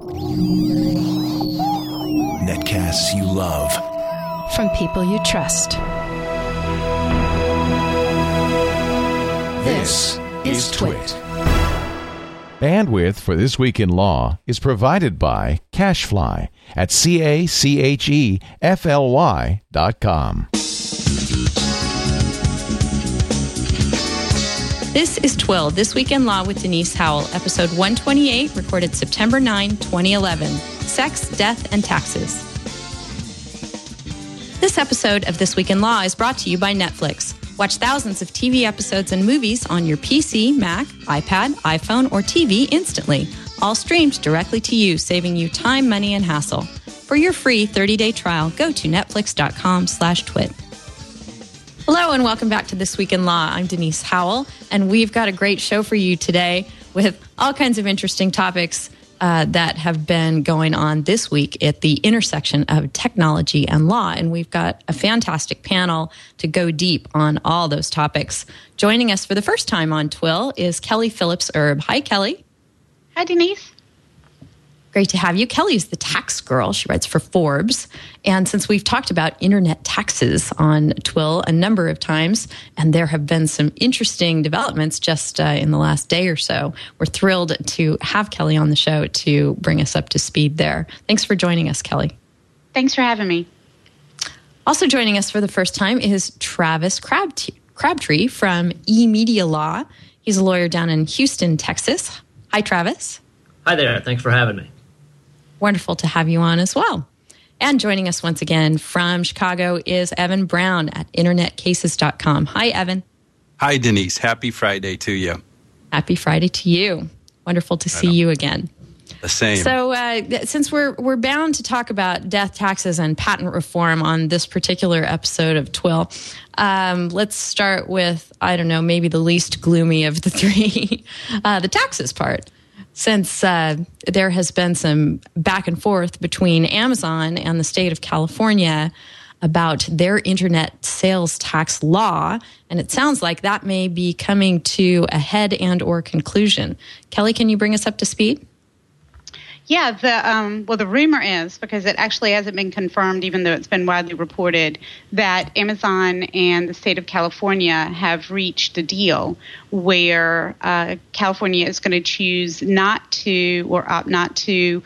Netcasts you love. From people you trust. This is Twit. Bandwidth for This Week in Law is provided by CacheFly at CacheFly.com. This is Twill, This Week in Law with Denise Howell, episode 128, recorded September 9, 2011. Sex, Death, and Taxes. This episode of This Week in Law is brought to you by Netflix. Watch thousands of TV episodes and movies on your PC, Mac, iPad, iPhone, or TV instantly, all streamed directly to you, saving you time, money, and hassle. For your free 30-day trial, go to netflix.com/twit. Hello and welcome back to This Week in Law. I'm Denise Howell, and we've got a great show for you today with all kinds of interesting topics that have been going on this week at the intersection of technology and law. And we've got a fantastic panel to go deep on all those topics. Joining us for the first time on Twill is Kelly Phillips-Erb. Hi, Kelly. Hi, Denise. Great to have you. Kelly is the tax girl. She writes for Forbes. And since we've talked about internet taxes on Twill a number of times, and there have been some interesting developments just in the last day or so, we're thrilled to have Kelly on the show to bring us up to speed there. Thanks for joining us, Kelly. Thanks for having me. Also joining us for the first time is Travis Crabtree from eMedia Law. He's a lawyer down in Houston, Texas. Hi, Travis. Hi there. Thanks for having me. Wonderful to have you on as well. And joining us once again from Chicago is Evan Brown at InternetCases.com. Hi, Evan. Hi, Denise. Happy Friday to you. Happy Friday to you. Wonderful to see you again. The same. So since we're bound to talk about death taxes and patent reform on this particular episode of Twill, let's start with, I don't know, maybe the least gloomy of the three, the taxes part. Since there has been some back and forth between Amazon and the state of California about their internet sales tax law, and it sounds like that may be coming to a head and or conclusion. Kelly, can you bring us up to speed? Yeah, the rumor is, because it actually hasn't been confirmed, even though it's been widely reported, that Amazon and the state of California have reached a deal where California is going to choose not to or opt not to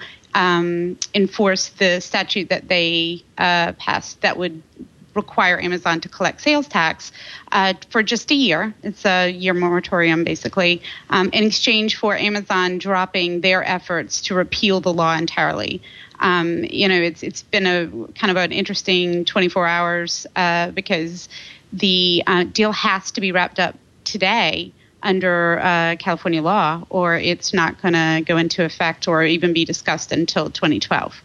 enforce the statute that they passed that would require Amazon to collect sales tax for just a year. It's a year moratorium, basically, in exchange for Amazon dropping their efforts to repeal the law entirely. It's been a kind of an interesting 24 hours because the deal has to be wrapped up today under California law, or it's not going to go into effect or even be discussed until 2012.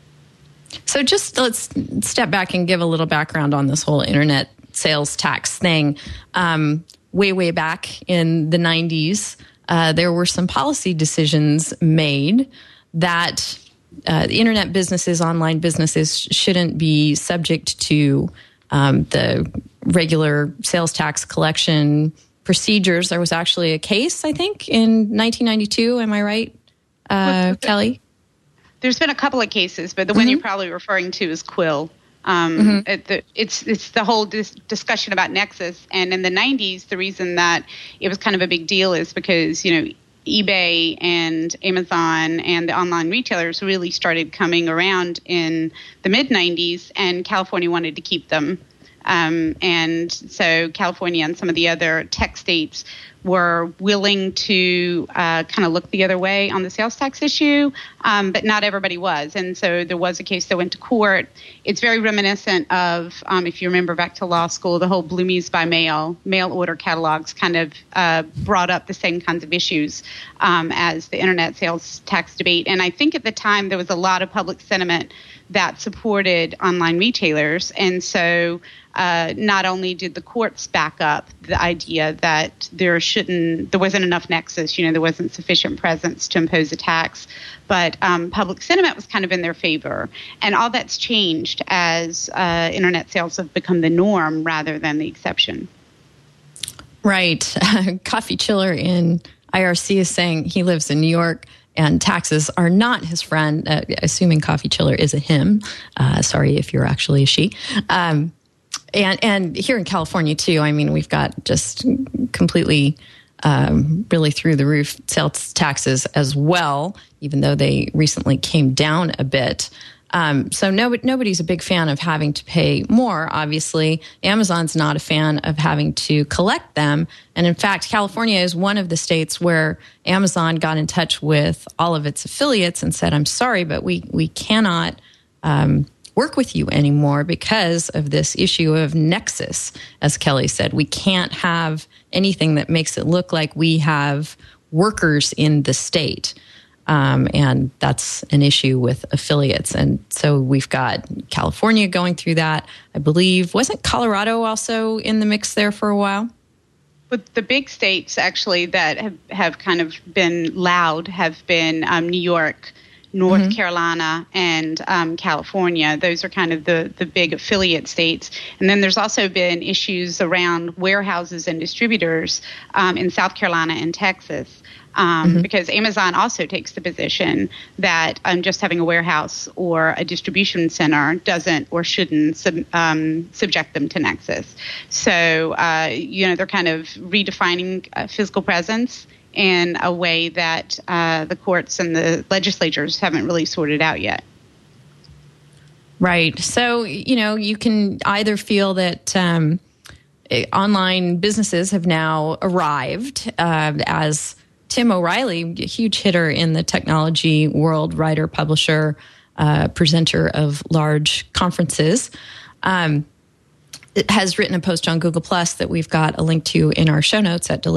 So just let's step back and give a little background on this whole internet sales tax thing. Way back in the 90s, there were some policy decisions made that internet businesses, online businesses, shouldn't be subject to the regular sales tax collection procedures. There was actually a case, I think, in 1992. Am I right, Kelly? There's been a couple of cases, but the one you're probably referring to is Quill. It's the whole discussion about Nexus. And in the 90s, the reason that it was kind of a big deal is because, eBay and Amazon and the online retailers really started coming around in the mid-90s, and California wanted to keep them. And so California and some of the other tech states were willing to kind of look the other way on the sales tax issue, but not everybody was. And so there was a case that went to court. It's very reminiscent of, if you remember back to law school, the whole Bloomies by mail order catalogs kind of brought up the same kinds of issues as the internet sales tax debate. And I think at the time there was a lot of public sentiment that supported online retailers. And so not only did the courts back up the idea that there wasn't enough nexus, there wasn't sufficient presence to impose a tax, but public sentiment was kind of in their favor. And all that's changed as internet sales have become the norm rather than the exception. Right. Coffee Chiller in IRC is saying he lives in New York, and taxes are not his friend, assuming Coffee Chiller is a him. Sorry if you're actually a she. And here in California, too, I mean, we've got just completely really through the roof sales taxes as well, even though they recently came down a bit. So nobody's a big fan of having to pay more, obviously. Amazon's not a fan of having to collect them. And in fact, California is one of the states where Amazon got in touch with all of its affiliates and said, I'm sorry, but we cannot work with you anymore because of this issue of nexus. As Kelly said, we can't have anything that makes it look like we have workers in the state. And that's an issue with affiliates. And so we've got California going through that. I believe, wasn't Colorado also in the mix there for a while? But the big states actually that have kind of been loud have been New York, North Carolina, and California. Those are kind of the big affiliate states. And then there's also been issues around warehouses and distributors in South Carolina and Texas. Because Amazon also takes the position that just having a warehouse or a distribution center doesn't or shouldn't subject them to Nexus. So, they're kind of redefining physical presence in a way that the courts and the legislatures haven't really sorted out yet. Right. So, you can either feel that online businesses have now arrived as Tim O'Reilly, a huge hitter in the technology world, writer, publisher, presenter of large conferences, has written a post on Google Plus that we've got a link to in our show notes at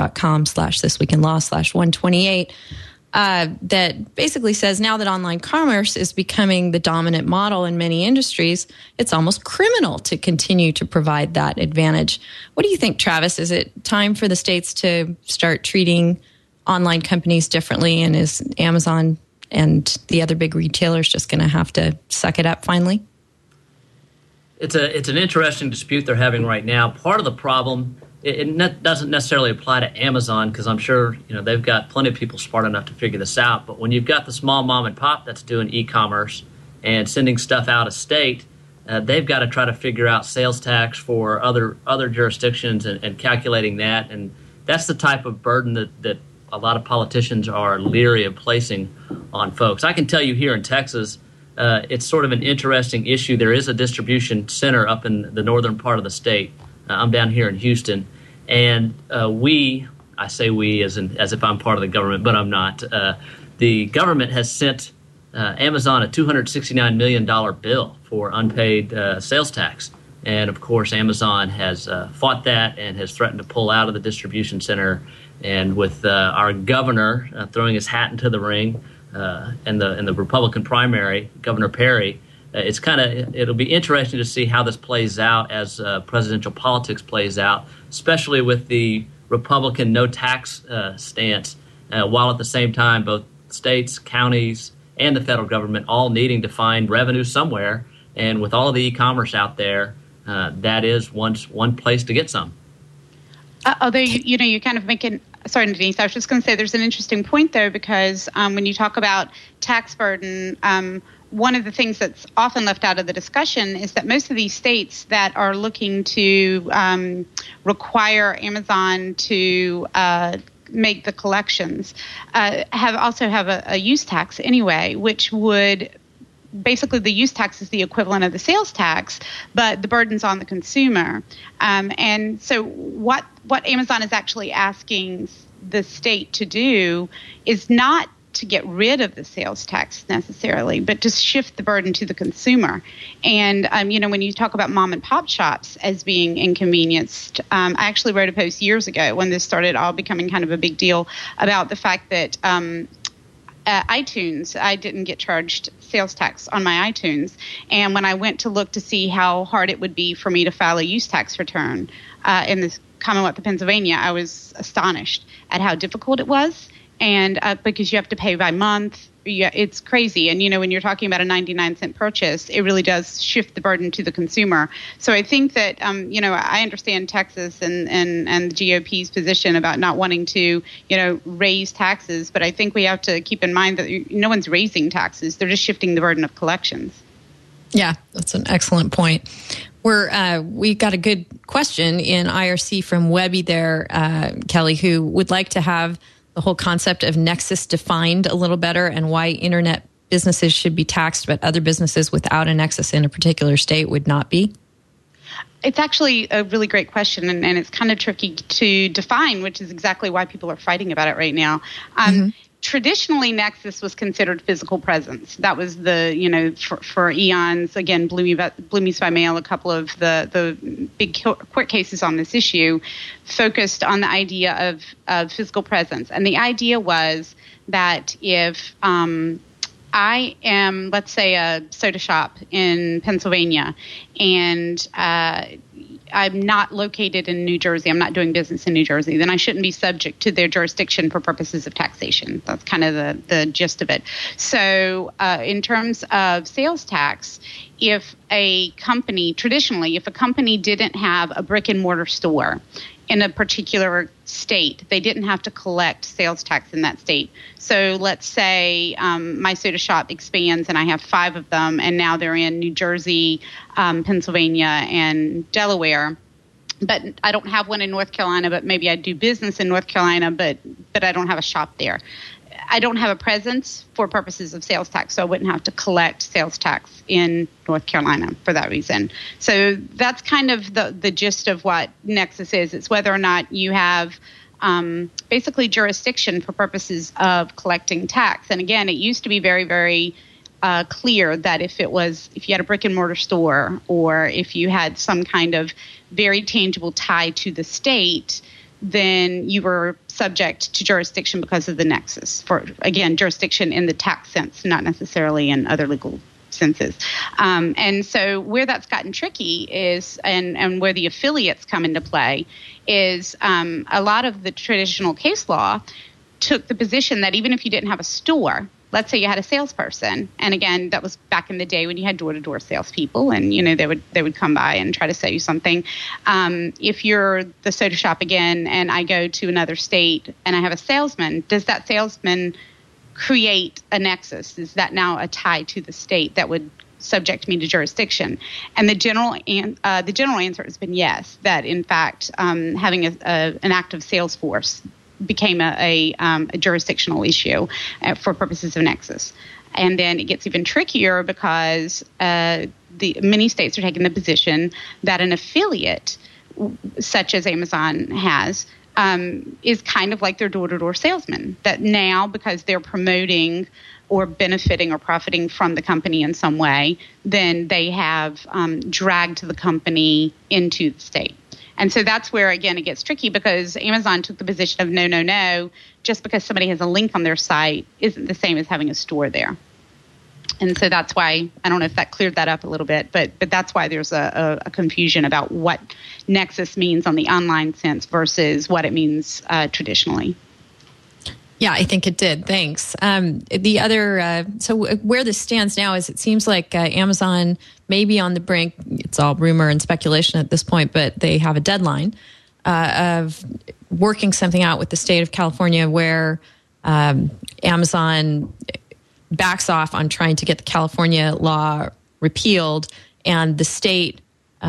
delicious.com/thisweekinlaw/128 that basically says now that online commerce is becoming the dominant model in many industries, it's almost criminal to continue to provide that advantage. What do you think, Travis? Is it time for the states to start treating online companies differently, and is Amazon and the other big retailers just going to have to suck it up finally? It's an interesting dispute they're having right now. Part of the problem, it doesn't necessarily apply to Amazon, because I'm sure they've got plenty of people smart enough to figure this out. But when you've got the small mom and pop that's doing e-commerce and sending stuff out of state, they've got to try to figure out sales tax for other jurisdictions and calculating that. And that's the type of burden that a lot of politicians are leery of placing on folks. I can tell you here in Texas, it's sort of an interesting issue. There is a distribution center up in the northern part of the state. I'm down here in Houston, and I say we as if I'm part of the government, but I'm not. The government has sent Amazon a $269 million bill for unpaid sales tax. And, of course, Amazon has fought that and has threatened to pull out of the distribution center. And with our governor throwing his hat into the ring in the Republican primary, Governor Perry, it'll be interesting to see how this plays out as presidential politics plays out, especially with the Republican no tax stance, while at the same time both states, counties, and the federal government all needing to find revenue somewhere. And with all of the e-commerce out there, that is one place to get some. Although, you kind of making – sorry, Denise, I was just going to say there's an interesting point there because when you talk about tax burden, one of the things that's often left out of the discussion is that most of these states that are looking to require Amazon to make the collections have a use tax anyway, which would – basically the use tax is the equivalent of the sales tax, but the burden's on the consumer. And so what Amazon is actually asking the state to do is not to get rid of the sales tax necessarily, but to shift the burden to the consumer. And, when you talk about mom and pop shops as being inconvenienced, I actually wrote a post years ago when this started all becoming kind of a big deal about the fact that iTunes, I didn't get charged sales tax on my iTunes. And when I went to look to see how hard it would be for me to file a use tax return in the Commonwealth of Pennsylvania, I was astonished at how difficult it was. And because you have to pay by month, it's crazy. And, when you're talking about a 99-cent purchase, it really does shift the burden to the consumer. So I think that, I understand Texas and the GOP's position about not wanting to, raise taxes. But I think we have to keep in mind that no one's raising taxes. They're just shifting the burden of collections. Yeah, that's an excellent point. We got a good question in IRC from Webby there, Kelly, who would like to have the whole concept of nexus defined a little better and why internet businesses should be taxed, but other businesses without a nexus in a particular state would not be. It's actually a really great question, and it's kind of tricky to define, which is exactly why people are fighting about it right now. Traditionally, nexus was considered physical presence. That was for eons. Again, Bloom East by Mail, a couple of the big court cases on this issue focused on the idea of physical presence. And the idea was that if I am, let's say, a soda shop in Pennsylvania, and I'm not located in New Jersey, I'm not doing business in New Jersey, then I shouldn't be subject to their jurisdiction for purposes of taxation. That's kind of the gist of it. So in terms of sales tax, if a company didn't have a brick and mortar store in a particular state, they didn't have to collect sales tax in that state. So let's say my soda shop expands and I have 5 of them, and now they're in New Jersey, Pennsylvania, and Delaware. But I don't have one in North Carolina, but maybe I do business in North Carolina, but I don't have a shop there. I don't have a presence for purposes of sales tax, so I wouldn't have to collect sales tax in North Carolina for that reason. So that's kind of the gist of what nexus is. It's whether or not you have basically jurisdiction for purposes of collecting tax. And again, it used to be very, very clear that if you had a brick and mortar store, or if you had some kind of very tangible tie to the state, then you were subject to jurisdiction because of the nexus. For, again, jurisdiction in the tax sense, not necessarily in other legal senses. And so where that's gotten tricky is, and where the affiliates come into play, is a lot of the traditional case law took the position that even if you didn't have a store, let's say you had a salesperson, and again, that was back in the day when you had door-to-door salespeople, and they would come by and try to sell you something. If you're the soda shop again, and I go to another state and I have a salesman, does that salesman create a nexus? Is that now a tie to the state that would subject me to jurisdiction? And the general answer has been yes. That in fact, having an active sales force became a jurisdictional issue for purposes of nexus. And then it gets even trickier because many states are taking the position that an affiliate, such as Amazon has, is kind of like their door-to-door salesman. That now, because they're promoting or benefiting or profiting from the company in some way, then they have dragged the company into the state. And so that's where, again, it gets tricky, because Amazon took the position of no, just because somebody has a link on their site isn't the same as having a store there. And so that's why, I don't know if that cleared that up a little bit, but that's why there's a confusion about what nexus means on the online sense versus what it means traditionally. Yeah, I think it did. Thanks. The other, so where this stands now is it seems like Amazon may be on the brink. It's all rumor and speculation at this point, but they have a deadline of working something out with the state of California where Amazon backs off on trying to get the California law repealed, and the state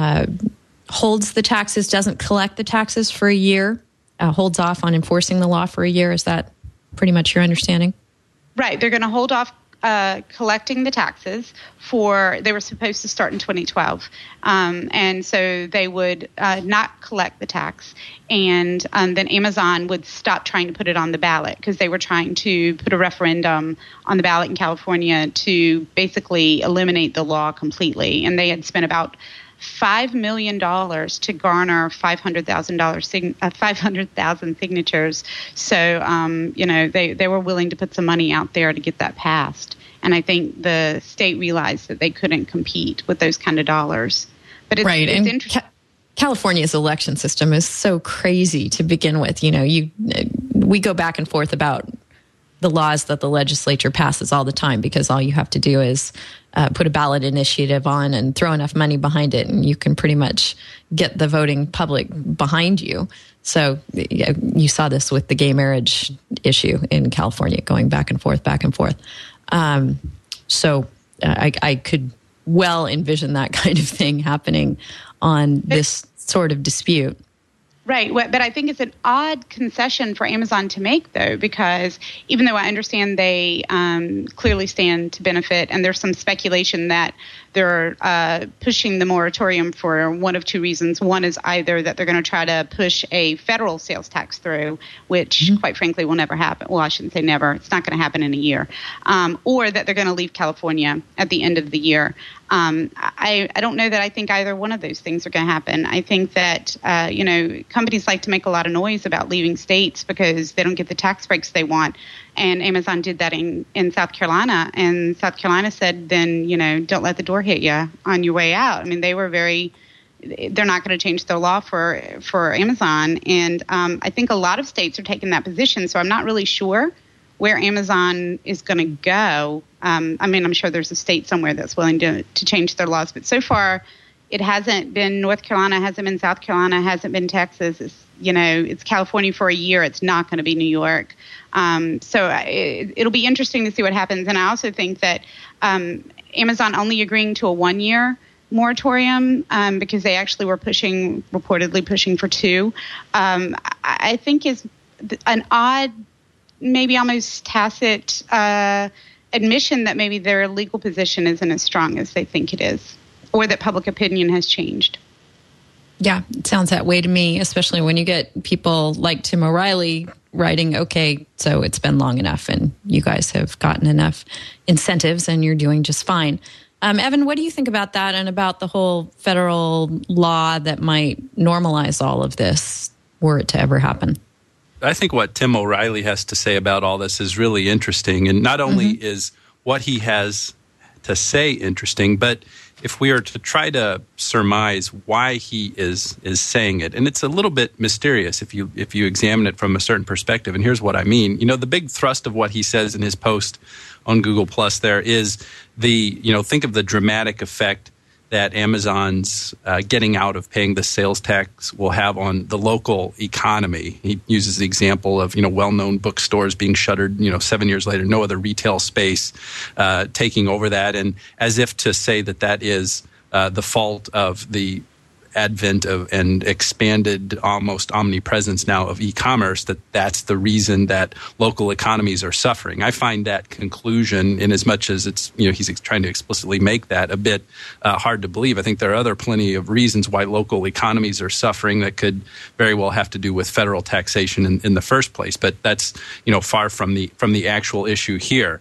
holds the taxes, doesn't collect the taxes for a year, holds off on enforcing the law for a year. Is that pretty much your understanding? Right. They're going to hold off collecting the taxes they were supposed to start in 2012. And so they would not collect the tax. And then Amazon would stop trying to put it on the ballot, because they were trying to put a referendum on the ballot in California to basically eliminate the law completely. And they had spent about $5 million to garner 500,000 signatures. So, they were willing to put some money out there to get that passed. And I think the state realized that they couldn't compete with those kind of dollars. But it's interesting. California's election system is so crazy to begin with. We go back and forth about the laws that the legislature passes all the time, because all you have to do is put a ballot initiative on and throw enough money behind it, and you can pretty much get the voting public behind you. So you saw this with the gay marriage issue in California, going back and forth. So I could well envision that kind of thing happening on this sort of dispute. Right. But I think it's an odd concession for Amazon to make, though, because even though I understand they clearly stand to benefit, and there's some speculation that they're pushing the moratorium for one of two reasons. One is either that they're going to try to push a federal sales tax through, which, quite frankly, will never happen. Well, I shouldn't say never. It's not going to happen in a year. Or that they're going to leave California at the end of the year. I don't know that I think either one of those things are going to happen. I think that, companies like to make a lot of noise about leaving states because they don't get the tax breaks they want. And Amazon did that in South Carolina. And South Carolina said, then, don't let the door hit you on your way out. I mean, they're not going to change their law for Amazon. And I think a lot of states are taking that position. So I'm not really sure where Amazon is going to go. I'm sure there's a state somewhere that's willing to change their laws. But so far, it hasn't been North Carolina, hasn't been South Carolina, hasn't been Texas. It's California for a year. It's not going to be New York. So it'll be interesting to see what happens. And I also think that Amazon only agreeing to a 1-year moratorium because they actually were reportedly pushing for 2, I think is an odd, maybe almost tacit admission that maybe their legal position isn't as strong as they think it is, or that public opinion has changed. Yeah, it sounds that way to me, especially when you get people like Tim O'Reilly writing, okay, so it's been long enough and you guys have gotten enough incentives and you're doing just fine. Evan, what do you think about that and about the whole federal law that might normalize all of this were it to ever happen? I think what Tim O'Reilly has to say about all this is really interesting. And not only is what he has to say interesting, but if we are to try to surmise why he is saying it, and it's a little bit mysterious if you examine it from a certain perspective. And here's what I mean. The big thrust of what he says in his post on Google Plus there is think of the dramatic effect that Amazon's getting out of paying the sales tax will have on the local economy. He uses the example of, well-known bookstores being shuttered, 7 years later, no other retail space taking over that. And as if to say that is the fault of the advent of and expanded almost omnipresence now of e-commerce, that's the reason that local economies are suffering. I find that conclusion, in as much as it's, he's trying to explicitly make that, a bit hard to believe. I think there are plenty of reasons why local economies are suffering that could very well have to do with federal taxation in the first place. But that's, far from the actual issue here.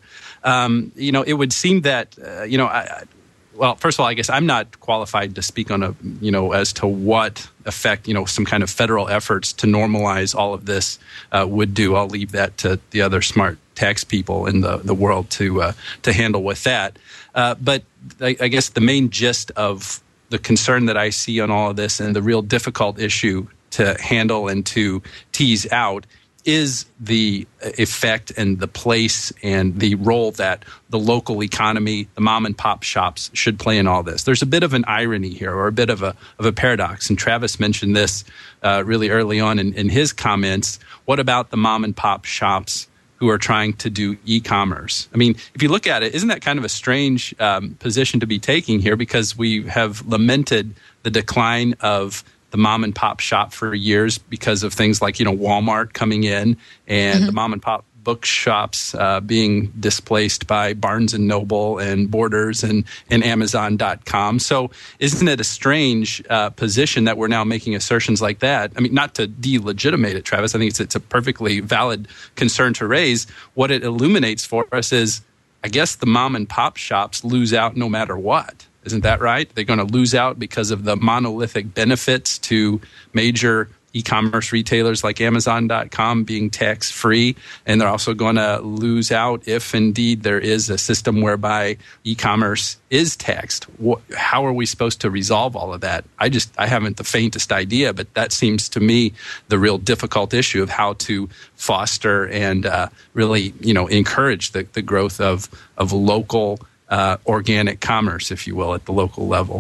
It would seem that, well, first of all, I guess I'm not qualified to speak on as to what effect, some kind of federal efforts to normalize all of this would do. I'll leave that to the other smart tax people in the world to handle with that. But I guess the main gist of the concern that I see on all of this and the real difficult issue to handle and to tease out is the effect and the place and the role that the local economy, the mom and pop shops should play in all this. There's a bit of an irony here, or a bit of a paradox. And Travis mentioned this really early on in his comments. What about the mom and pop shops who are trying to do e-commerce? I mean, if you look at it, isn't that kind of a strange position to be taking here? Because we have lamented the decline of the mom and pop shop for years because of things like, Walmart coming in and the mom and pop bookshops being displaced by Barnes and Noble and Borders and Amazon.com. So isn't it a strange position that we're now making assertions like that? I mean, not to delegitimate it, Travis. I think it's a perfectly valid concern to raise. What it illuminates for us is, I guess the mom and pop shops lose out no matter what. Isn't that right? They're going to lose out because of the monolithic benefits to major e-commerce retailers like Amazon.com being tax-free, and they're also going to lose out if indeed there is a system whereby e-commerce is taxed. How are we supposed to resolve all of that? I haven't the faintest idea, but that seems to me the real difficult issue of how to foster and really, encourage the growth of local organic commerce, if you will, at the local level.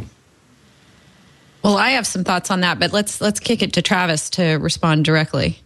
Well, I have some thoughts on that, but let's kick it to Travis to respond directly.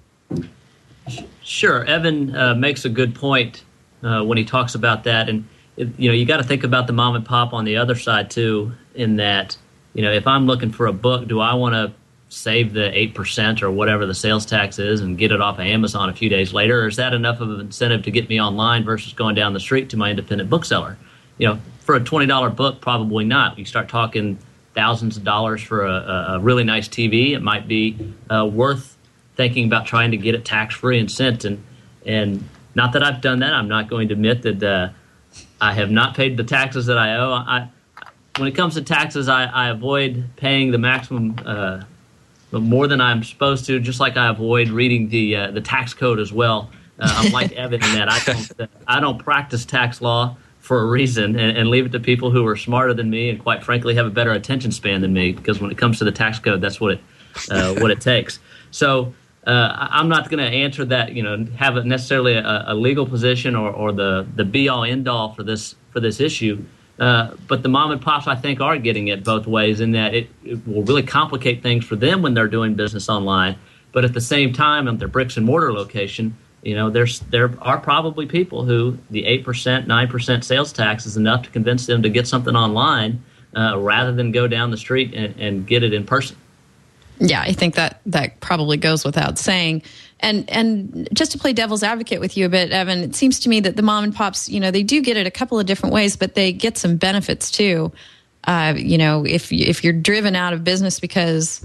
Sure. Evan makes a good point when he talks about that. And, you got to think about the mom and pop on the other side, too, in that, if I'm looking for a book, do I want to save the 8% or whatever the sales tax is and get it off of Amazon a few days later? Or is that enough of an incentive to get me online versus going down the street to my independent bookseller? For a $20 book, probably not. You start talking thousands of dollars for a really nice TV, it might be worth thinking about trying to get it tax-free and sent. And not that I've done that. I'm not going to admit that I have not paid the taxes that I owe. When it comes to taxes, I avoid paying the maximum, more than I'm supposed to, just like I avoid reading the tax code as well. I'm like Evan in that I don't practice tax law for a reason, and leave it to people who are smarter than me and, quite frankly, have a better attention span than me, because when it comes to the tax code, that's what it takes. So I'm not going to answer that, have necessarily a legal position or the be-all, end-all for this issue. But the mom and pops, I think, are getting it both ways, in that it will really complicate things for them when they're doing business online. But at the same time, at their bricks and mortar location, there are probably people who the 8%, 9% sales tax is enough to convince them to get something online rather than go down the street and get it in person. Yeah, I think that probably goes without saying. And just to play devil's advocate with you a bit, Evan, it seems to me that the mom and pops, they do get it a couple of different ways, but they get some benefits too. If you're driven out of business because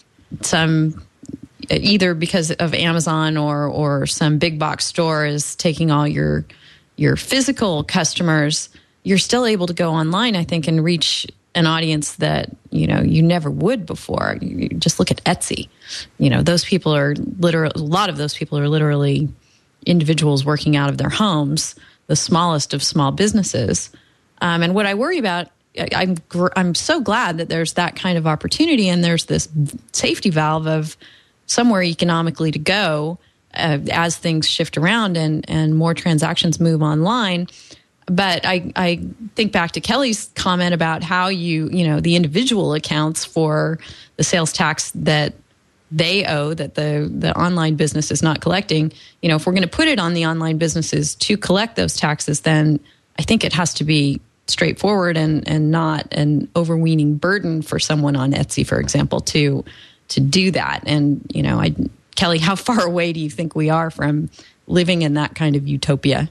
either because of Amazon or some big box store is taking all your physical customers, you're still able to go online, I think, and reach an audience that, you never would before. You just look at Etsy. Those people are a lot of those people are literally individuals working out of their homes, the smallest of small businesses. And what I worry about, I'm so glad that there's that kind of opportunity, and there's this safety valve of somewhere economically to go as things shift around and more transactions move online. But I think back to Kelly's comment about how the individual accounts for the sales tax that they owe that the online business is not collecting. If we're going to put it on the online businesses to collect those taxes, then I think it has to be straightforward and not an overweening burden for someone on Etsy, for example, to do that. And, Kelly, how far away do you think we are from living in that kind of utopia?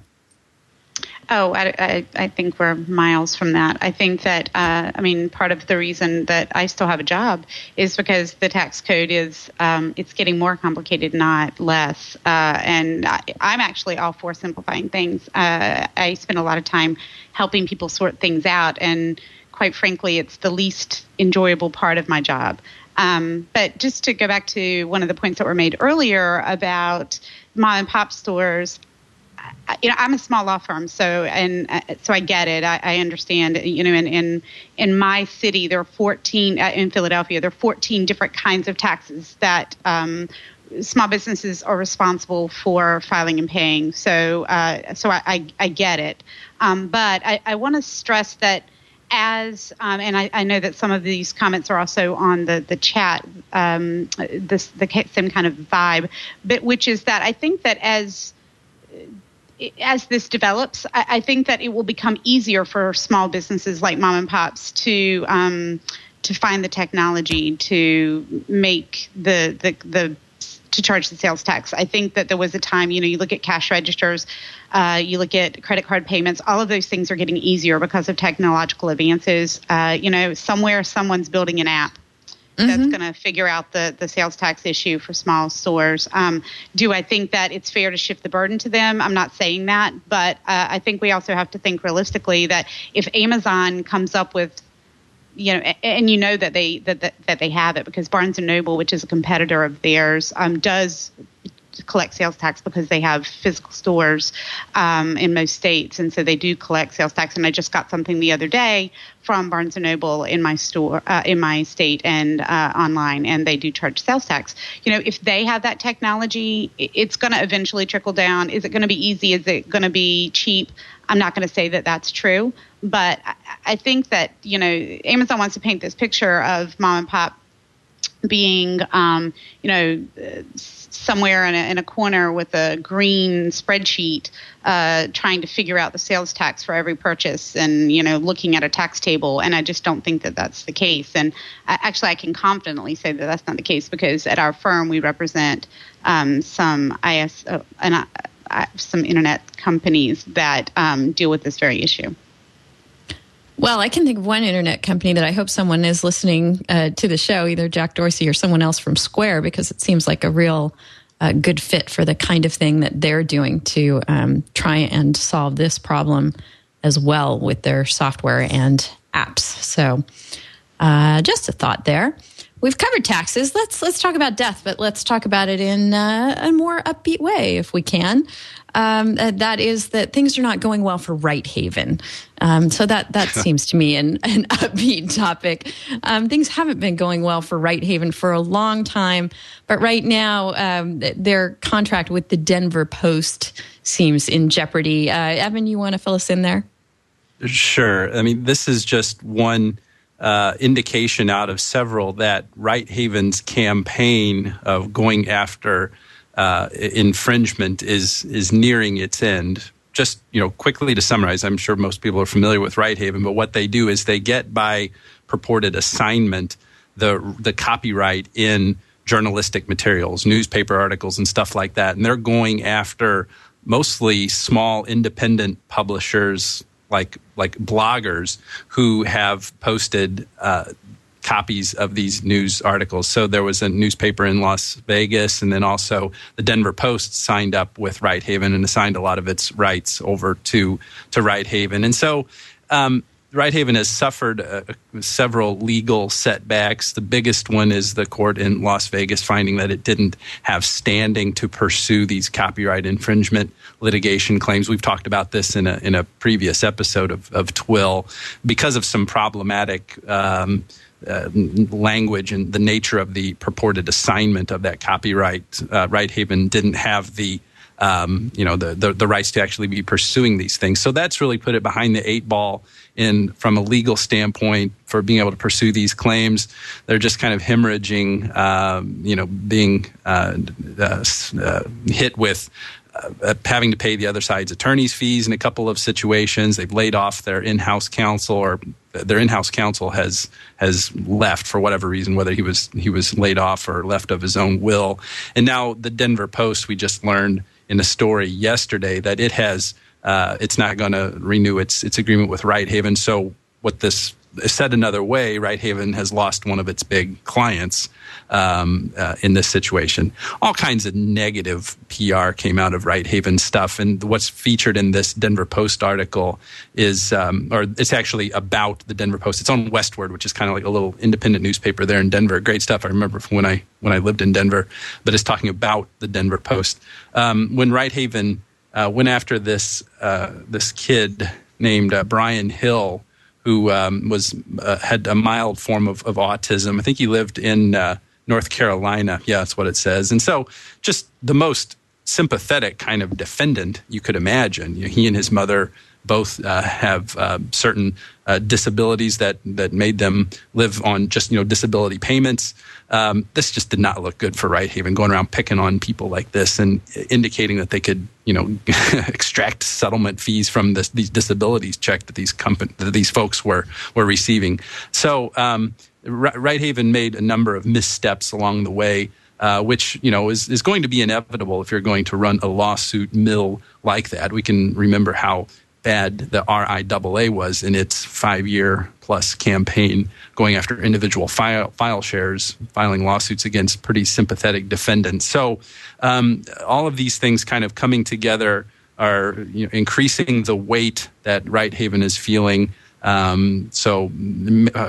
Oh, I think we're miles from that. I think that, part of the reason that I still have a job is because the tax code is, it's getting more complicated, not less. And I'm actually all for simplifying things. I spend a lot of time helping people sort things out. And quite frankly, it's the least enjoyable part of my job. But just to go back to one of the points that were made earlier about mom and pop stores, I'm a small law firm, so I get it. I understand. In my city, there are 14 in Philadelphia. There are 14 different kinds of taxes that small businesses are responsible for filing and paying. So I get it. But I want to stress that and I know that some of these comments are also on the chat, the same kind of vibe, but which is that I think that as this develops, I think that it will become easier for small businesses like mom and pops to find the technology to make to charge the sales tax. I think that there was a time, you look at cash registers, you look at credit card payments, all of those things are getting easier because of technological advances. Somewhere someone's building an app that's going to figure out the sales tax issue for small stores. Do I think that it's fair to shift the burden to them? I'm not saying that, but I think we also have to think realistically that if Amazon comes up with and you know that they have it because Barnes & Noble, which is a competitor of theirs, does collect sales tax because they have physical stores in most states, and so they do collect sales tax. And I just got something the other day from Barnes & Noble in my store, in my state, and online, and they do charge sales tax. If they have that technology, it's going to eventually trickle down. Is it going to be easy? Is it going to be cheap? I'm not going to say that that's true, but I think that Amazon wants to paint this picture of mom and pop being somewhere in a corner with a green spreadsheet trying to figure out the sales tax for every purchase and looking at a tax table, and I just don't think that that's the case. And actually I can confidently say that that's not the case because at our firm we represent some internet companies that deal with this very issue. Well, I can think of one internet company that I hope someone is listening to the show, either Jack Dorsey or someone else from Square, because it seems like a real good fit for the kind of thing that they're doing to try and solve this problem as well with their software and apps. So just a thought there. We've covered taxes. Let's talk about death, but let's talk about it in a more upbeat way if we can. That is that things are not going well for Right Haven. So that seems to me an upbeat topic. Things haven't been going well for Right Haven for a long time, but right now their contract with the Denver Post seems in jeopardy. Evan, you want to fill us in there? Sure. I mean, this is just one indication out of several that Right Haven's campaign of going after infringement is nearing its end. Just quickly to summarize, I'm sure most people are familiar with Right Haven, but what they do is they get by purported assignment the copyright in journalistic materials, newspaper articles, and stuff like that, and they're going after mostly small independent publishers like bloggers who have posted copies of these news articles. So there was a newspaper in Las Vegas, and then also the Denver Post signed up with Right Haven and assigned a lot of its rights over to Right Haven. And so Right Haven has suffered several legal setbacks. The biggest one is the court in Las Vegas finding that it didn't have standing to pursue these copyright infringement litigation claims. We've talked about this in a previous episode of TWIL because of some problematic language and the nature of the purported assignment of that copyright. Right Haven didn't have the rights to actually be pursuing these things. So that's really put it behind the eight ball from a legal standpoint for being able to pursue these claims. They're just kind of hemorrhaging, being hit with having to pay the other side's attorney's fees in a couple of situations. They've laid off their in-house counsel, or their in-house counsel has left for whatever reason, whether he was laid off or left of his own will. And now the Denver Post, we just learned in a story yesterday that it has it's not going to renew its agreement with Right Haven. So what this said another way, Right Haven has lost one of its big clients in this situation. All kinds of negative PR came out of Right Haven stuff, and what's featured in this Denver Post article is, or it's actually about the Denver Post. It's on Westward, which is kind of like a little independent newspaper there in Denver. Great stuff. I remember from when I lived in Denver, but it's talking about the Denver Post. When Right Haven went after this kid named Brian Hill, who had a mild form of autism. I think he lived in North Carolina. Yeah, that's what it says. And so just the most sympathetic kind of defendant you could imagine. He and his mother both have certain disabilities that made them live on just disability payments. This just did not look good for Right Haven, going around picking on people like this and indicating that they could extract settlement fees from these disabilities check that these folks were receiving. So Right Haven made a number of missteps along the way, which is going to be inevitable if you're going to run a lawsuit mill like that. We can remember how bad the RIAA was in its 5-year plus campaign going after individual file shares, filing lawsuits against pretty sympathetic defendants. So all of these things kind of coming together are increasing the weight that Right Haven is feeling.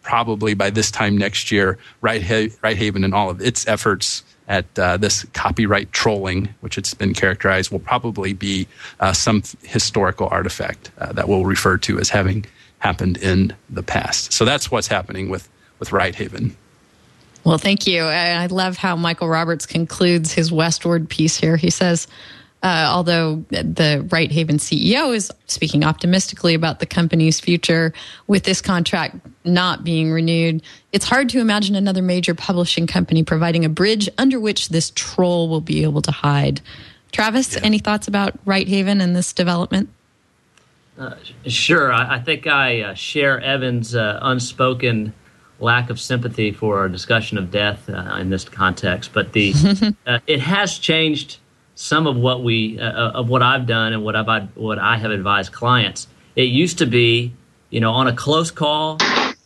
probably by this time next year, Right Haven and all of its efforts at this copyright trolling, which it's been characterized, will probably be some historical artifact that we'll refer to as having happened in the past. So that's what's happening with Right Haven. Well, thank you. I love how Michael Roberts concludes his Westward piece here. He says, although the Right Haven CEO is speaking optimistically about the company's future, with this contract not being renewed, it's hard to imagine another major publishing company providing a bridge under which this troll will be able to hide. Travis, any thoughts about Right Haven and this development? Sure. I think I share Evan's unspoken lack of sympathy for our discussion of death in this context, but it has changed some of what what I've done and what I have advised clients. It used to be, on a close call,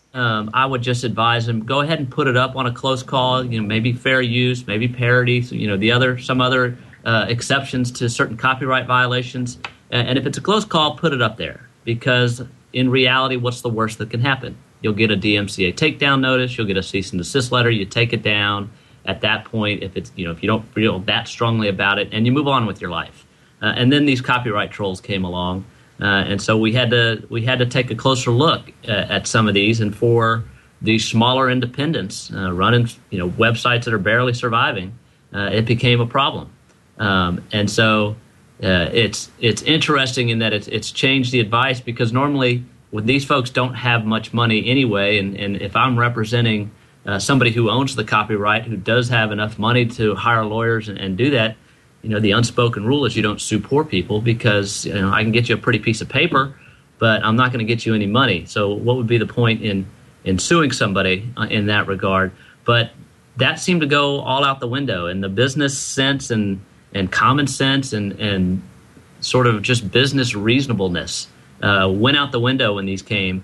I would just advise them, go ahead and put it up on a close call. Maybe fair use, maybe parody. Some other exceptions to certain copyright violations. And if it's a close call, put it up there, because in reality, what's the worst that can happen? You'll get a DMCA takedown notice. You'll get a cease and desist letter. You take it down. At that point, if it's if you don't feel that strongly about it, and you move on with your life. And then these copyright trolls came along, and so we had to take a closer look at some of these. And for these smaller independents running websites that are barely surviving, it became a problem. And so it's interesting in that it's changed the advice, because normally when these folks don't have much money anyway, and if I'm representing somebody who owns the copyright, who does have enough money to hire lawyers and do that, the unspoken rule is you don't sue poor people, because I can get you a pretty piece of paper, but I'm not going to get you any money. So what would be the point in suing somebody in that regard? But that seemed to go all out the window, and the business sense and common sense and sort of just business reasonableness went out the window when these came.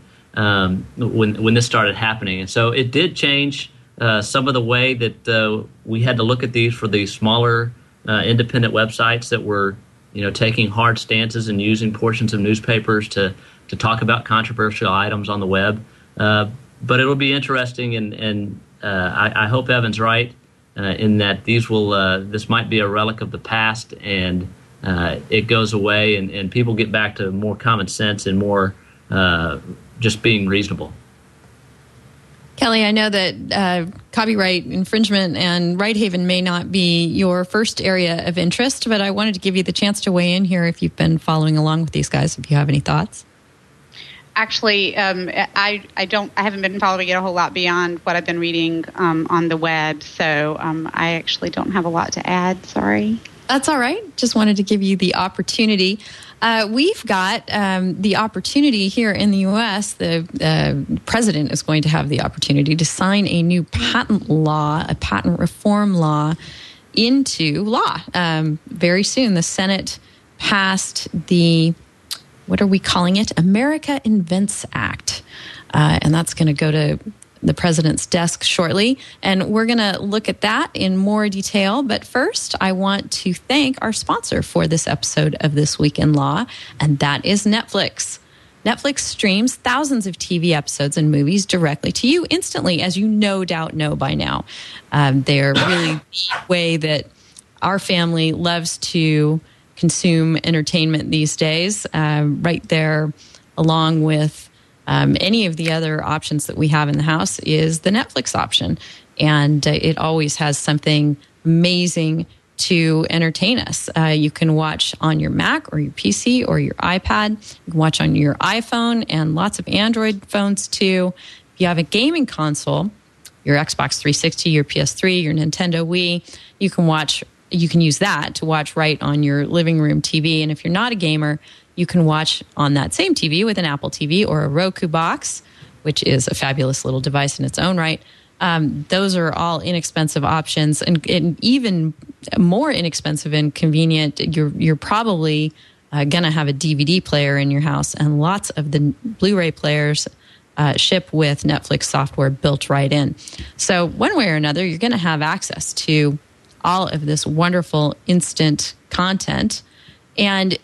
When this started happening. And so it did change some of the way that we had to look at these for these smaller independent websites that were taking hard stances and using portions of newspapers to talk about controversial items on the web. But it'll be interesting, and I hope Evan's right in that this might be a relic of the past, and it goes away, and people get back to more common sense and more just being reasonable. Kelly, I know that copyright infringement and Right Haven may not be your first area of interest, but I wanted to give you the chance to weigh in here if you've been following along with these guys, if you have any thoughts. Actually, I haven't been following it a whole lot beyond what I've been reading on the web, so I actually don't have a lot to add. Sorry. That's all right. Just wanted to give you the opportunity. We've got the opportunity here in the U.S. The president is going to have the opportunity to sign a new patent law, a patent reform law, into law very soon. The Senate passed the, what are we calling it? America Invents Act. And that's going to go to the president's desk shortly. And we're going to look at that in more detail. But first, I want to thank our sponsor for this episode of This Week in Law, and that is Netflix. Netflix streams thousands of TV episodes and movies directly to you instantly, as you no doubt know by now. They're really the way that our family loves to consume entertainment these days, right there along with any of the other options that we have in the house is the Netflix option. And it always has something amazing to entertain us. You can watch on your Mac or your PC or your iPad. You can watch on your iPhone and lots of Android phones too. If you have a gaming console, your Xbox 360, your PS3, your Nintendo Wii, you can use that to watch right on your living room TV. And if you're not a gamer, you can watch on that same TV with an Apple TV or a Roku box, which is a fabulous little device in its own right. Those are all inexpensive options, and even more inexpensive and convenient. You're probably going to have a DVD player in your house, and lots of the Blu-ray players ship with Netflix software built right in. So one way or another, you're going to have access to all of this wonderful instant content. And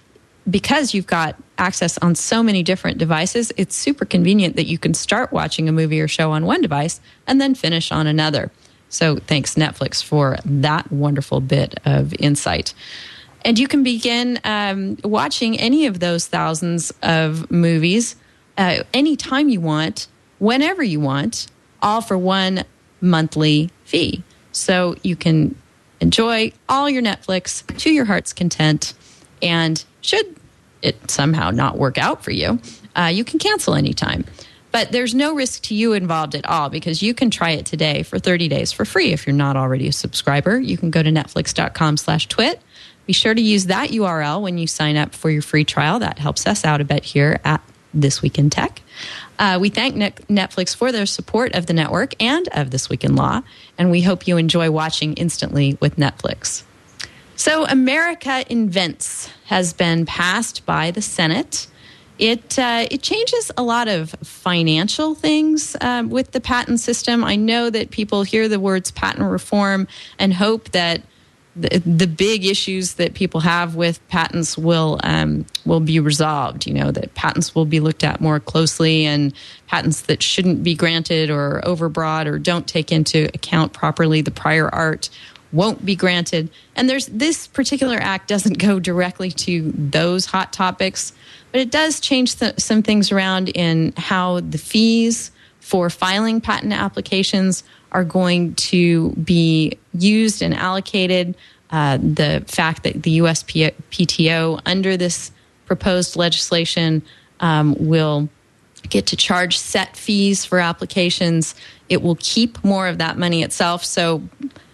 because you've got access on so many different devices, it's super convenient that you can start watching a movie or show on one device and then finish on another. So thanks, Netflix, for that wonderful bit of insight. And you can begin watching any of those thousands of movies anytime you want, whenever you want, all for one monthly fee. So you can enjoy all your Netflix to your heart's content. And should it somehow not work out for you, you can cancel anytime. But there's no risk to you involved at all, because you can try it today for 30 days for free if you're not already a subscriber. You can go to netflix.com/twit. Be sure to use that URL when you sign up for your free trial. That helps us out a bit here at This Week in Tech. We thank Netflix for their support of the network and of This Week in Law, and we hope you enjoy watching instantly with Netflix. So America Invents has been passed by the Senate. It changes a lot of financial things with the patent system. I know that people hear the words patent reform and hope that the big issues that people have with patents will be resolved. You know, that patents will be looked at more closely, and patents that shouldn't be granted or overbroad or don't take into account properly the prior art won't be granted. And this particular act doesn't go directly to those hot topics, but it does change some things around in how the fees for filing patent applications are going to be used and allocated. The fact that the USPTO, under this proposed legislation, will get to charge set fees for applications. It will keep more of that money itself. So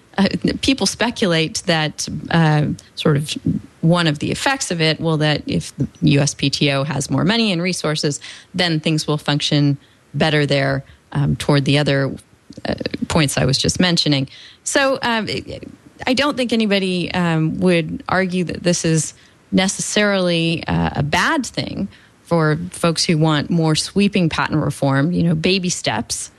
people speculate that sort of one of the effects of it will that if the USPTO has more money and resources, then things will function better there toward the other points I was just mentioning. So I don't think anybody would argue that this is necessarily a bad thing for folks who want more sweeping patent reform, you know, baby steps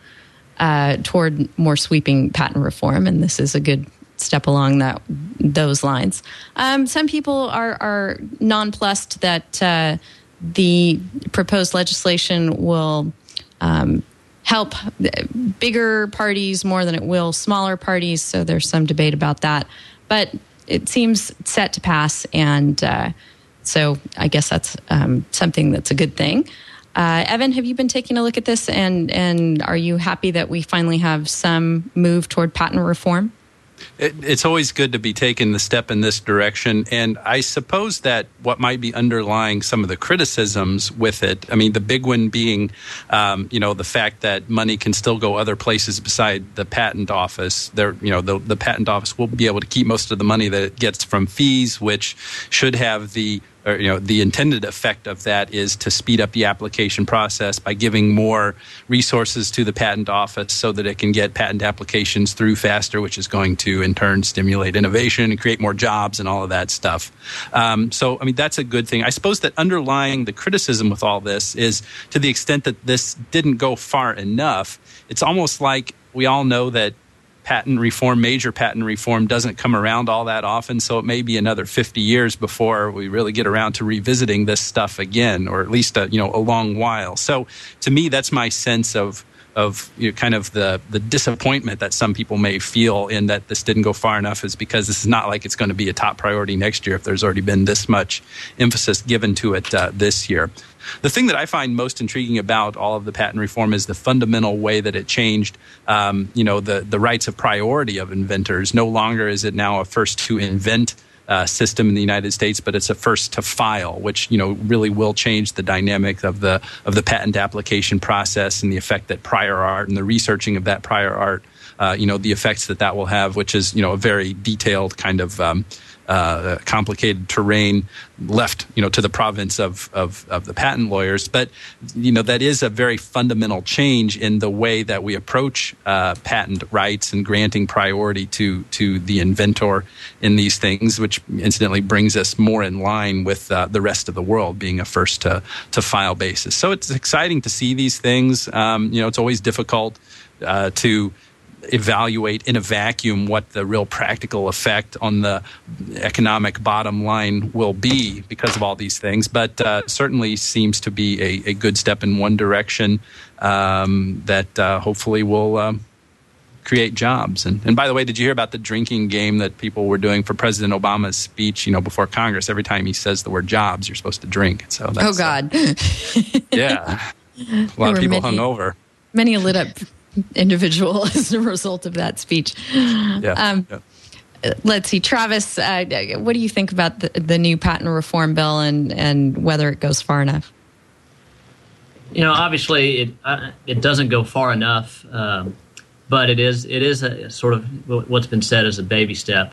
toward more sweeping patent reform. And this is a good step along those lines. Some people are nonplussed that the proposed legislation will help bigger parties more than it will smaller parties. So there's some debate about that. But it seems set to pass, and so I guess that's something that's a good thing. Evan, have you been taking a look at this, and are you happy that we finally have some move toward patent reform? It's always good to be taking the step in this direction, and I suppose that what might be underlying some of the criticisms with it, I mean, the big one being, the fact that money can still go other places beside the patent office. The patent office will be able to keep most of the money that it gets from fees, which should have the intended effect of that is to speed up the application process by giving more resources to the patent office so that it can get patent applications through faster, which is going to, in turn, stimulate innovation and create more jobs and all of that stuff. That's a good thing. I suppose that underlying the criticism with all this is to the extent that this didn't go far enough, it's almost like we all know that major patent reform doesn't come around all that often, so it may be another 50 years before we really get around to revisiting this stuff again, or at least a long while. So to me, that's my sense of kind of the disappointment that some people may feel in that this didn't go far enough, is because this is not like it's going to be a top priority next year if there's already been this much emphasis given to it this year. The thing that I find most intriguing about all of the patent reform is the fundamental way that it changed, the rights of priority of inventors. No longer is it now a first to invent system in the United States, but it's a first to file, which really will change the dynamic of the patent application process and the effect that prior art and the researching of that prior art, the effects that will have, which is a very detailed kind of complicated terrain left, to the province of the patent lawyers. But, that is a very fundamental change in the way that we approach patent rights and granting priority to the inventor in these things, which incidentally brings us more in line with the rest of the world being a first to file basis. So it's exciting to see these things. It's always difficult to evaluate in a vacuum what the real practical effect on the economic bottom line will be because of all these things, but certainly seems to be a good step in one direction that hopefully will create jobs. And by the way, did you hear about the drinking game that people were doing for President Obama's speech, before Congress? Every time he says the word jobs, you're supposed to drink. So that's, God. Yeah. A lot of people hung over. Many a lit up individual as a result of that speech. Yeah. Let's see, Travis, what do you think about the new patent reform bill and whether it goes far enough? Obviously it doesn't go far enough, but it is a sort of what's been said as a baby step.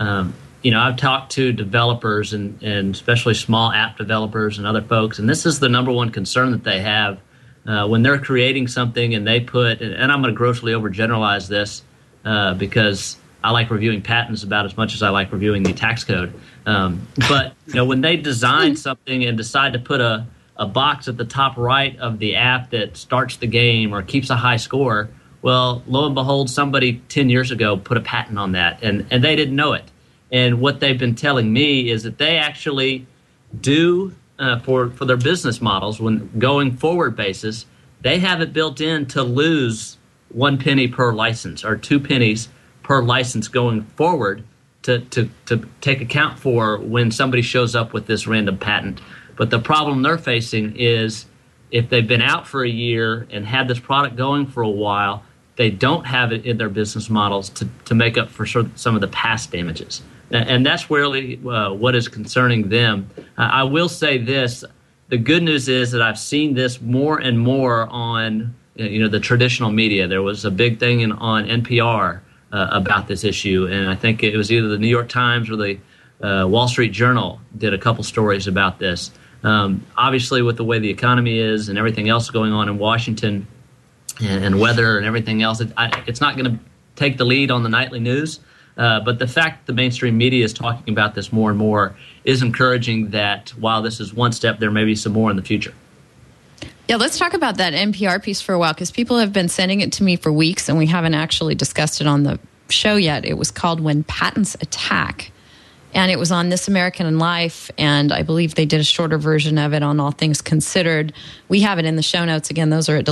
I've talked to developers and especially small app developers and other folks, and this is the number one concern that they have. When they're creating something and they put, and I'm going to grossly overgeneralize this because I like reviewing patents about as much as I like reviewing the tax code. But when they design something and decide to put a box at the top right of the app that starts the game or keeps a high score, well, lo and behold, somebody 10 years ago put a patent on that, and they didn't know it. And what they've been telling me is that they actually do. For their business models, when going forward basis, they have it built in to lose 1 penny per license or 2 pennies per license going forward to take account for when somebody shows up with this random patent. But the problem they're facing is if they've been out for a year and had this product going for a while, they don't have it in their business models to make up for some of the past damages. And that's really what is concerning them. I will say this. The good news is that I've seen this more and more on the traditional media. There was a big thing on NPR about this issue, and I think it was either the New York Times or the Wall Street Journal did a couple stories about this. Obviously, with the way the economy is and everything else going on in Washington and weather and everything else, it's not going to take the lead on the nightly news. But the fact that the mainstream media is talking about this more and more is encouraging that while this is one step, there may be some more in the future. Yeah, let's talk about that NPR piece for a while, because people have been sending it to me for weeks, and we haven't actually discussed it on the show yet. It was called When Patents Attack, and it was on This American Life, and I believe they did a shorter version of it on All Things Considered. We have it in the show notes. Again, those are at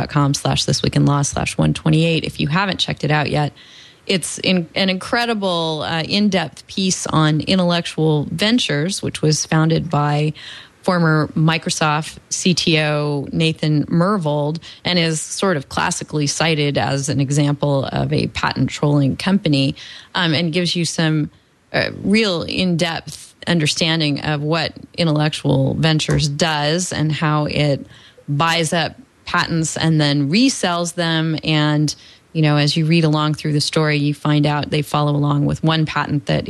delicious.com/thisweekinlaw/128 if you haven't checked it out yet. It's an incredible in-depth piece on intellectual ventures, which was founded by former Microsoft CTO Nathan Myhrvold, and is sort of classically cited as an example of a patent trolling company, and gives you some real in-depth understanding of what intellectual ventures does and how it buys up patents and then resells them. And as you read along through the story, you find out they follow along with one patent that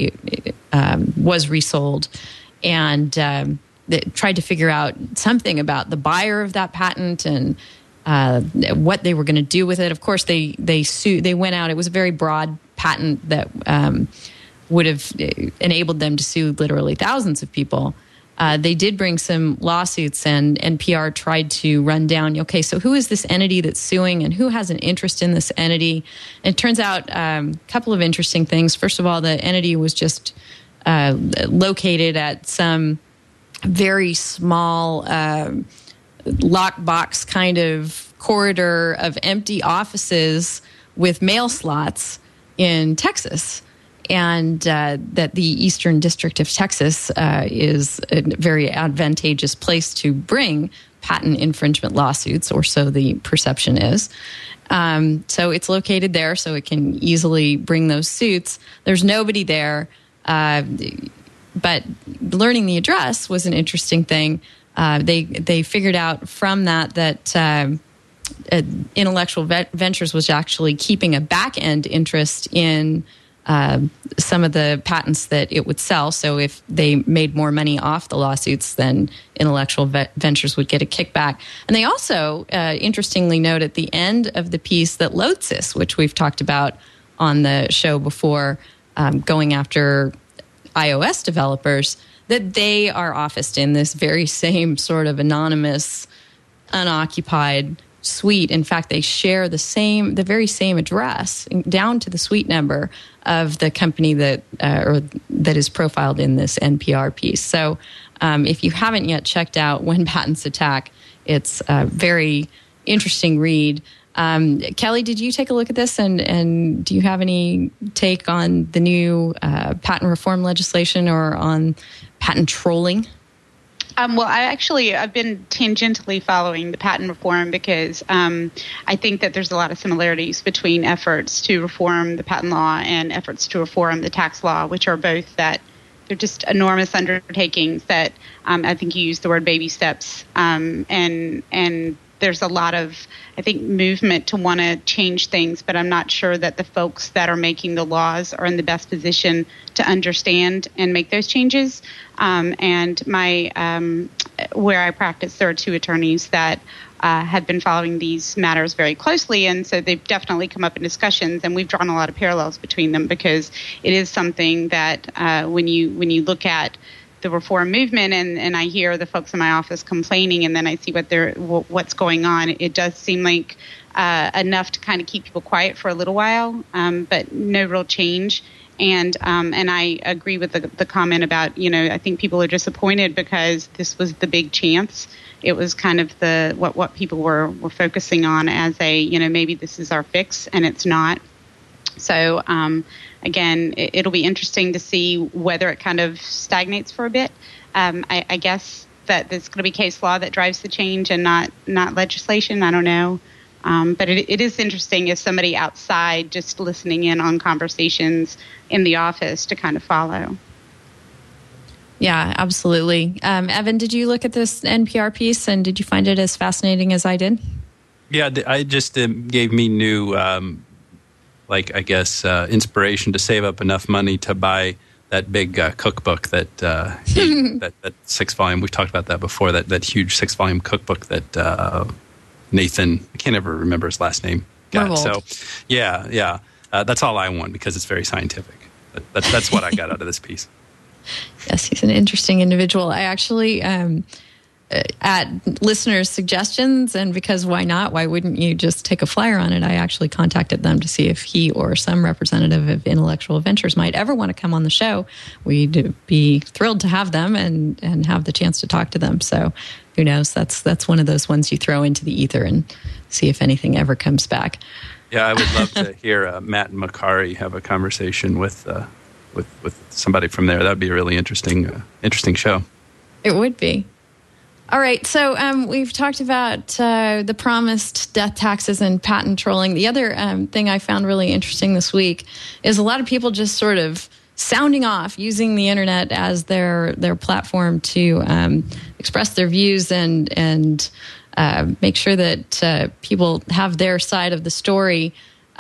was resold, and they tried to figure out something about the buyer of that patent and what they were going to do with it. Of course, they went out. It was a very broad patent that would have enabled them to sue literally thousands of people. They did bring some lawsuits, and NPR tried to run down, okay, so who is this entity that's suing and who has an interest in this entity? And it turns out a couple of interesting things. First of all, the entity was just located at some very small lockbox kind of corridor of empty offices with mail slots in Texas. And that the Eastern District of Texas is a very advantageous place to bring patent infringement lawsuits, or so the perception is. So it's located there, so it can easily bring those suits. There's nobody there, but learning the address was an interesting thing. They figured out from that Intellectual Ventures was actually keeping a back-end interest in some of the patents that it would sell. So if they made more money off the lawsuits, then Intellectual Ventures would get a kickback. And they also, interestingly, note at the end of the piece that Lodsys, which we've talked about on the show before, going after iOS developers, that they are officed in this very same sort of anonymous, unoccupied suite. In fact, they share the very same address down to the suite number of the company that is profiled in this NPR piece. So if you haven't yet checked out When Patents Attack, it's a very interesting read. Kelly, did you take a look at this, and do you have any take on the new patent reform legislation or on patent trolling? Well, I've been tangentially following the patent reform because I think that there's a lot of similarities between efforts to reform the patent law and efforts to reform the tax law, which are both that they're just enormous undertakings that I think you used the word baby steps, and there's a lot of, I think, movement to want to change things, but I'm not sure that the folks that are making the laws are in the best position to understand and make those changes. And where I practice, there are two attorneys that have been following these matters very closely, and so they've definitely come up in discussions, and we've drawn a lot of parallels between them because it is something that when you look at the reform movement, and I hear the folks in my office complaining, and then I see what's going on. It does seem like enough to kind of keep people quiet for a little while, but no real change. And I agree with the comment about, I think people are disappointed because this was the big chance. It was kind of what people were focusing on as maybe this is our fix, and it's not. So, again, it'll be interesting to see whether it kind of stagnates for a bit. I guess that there's going to be case law that drives the change and not legislation. I don't know. But it is interesting as somebody outside just listening in on conversations in the office to kind of follow. Yeah, absolutely. Evan, did you look at this NPR piece, and did you find it as fascinating as I did? Yeah, I just gave me new inspiration to save up enough money to buy that big cookbook that that 6-volume. We've talked about that before. That huge 6-volume cookbook that Nathan, I can't ever remember his last name. So, yeah. That's all I want because it's very scientific. That's what I got out of this piece. Yes, he's an interesting individual. I actually, at listeners' suggestions, and because why not? Why wouldn't you just take a flyer on it? I actually contacted them to see if he or some representative of Intellectual Ventures might ever want to come on the show. We'd be thrilled to have them and have the chance to talk to them. So who knows? That's one of those ones you throw into the ether and see if anything ever comes back. Yeah, I would love to hear Matt and Macari have a conversation with somebody from there. That would be a really interesting show. It would be. All right, so we've talked about the promised death taxes and patent trolling. The other thing I found really interesting this week is a lot of people just sort of sounding off, using the internet as their platform to express their views and make sure that people have their side of the story.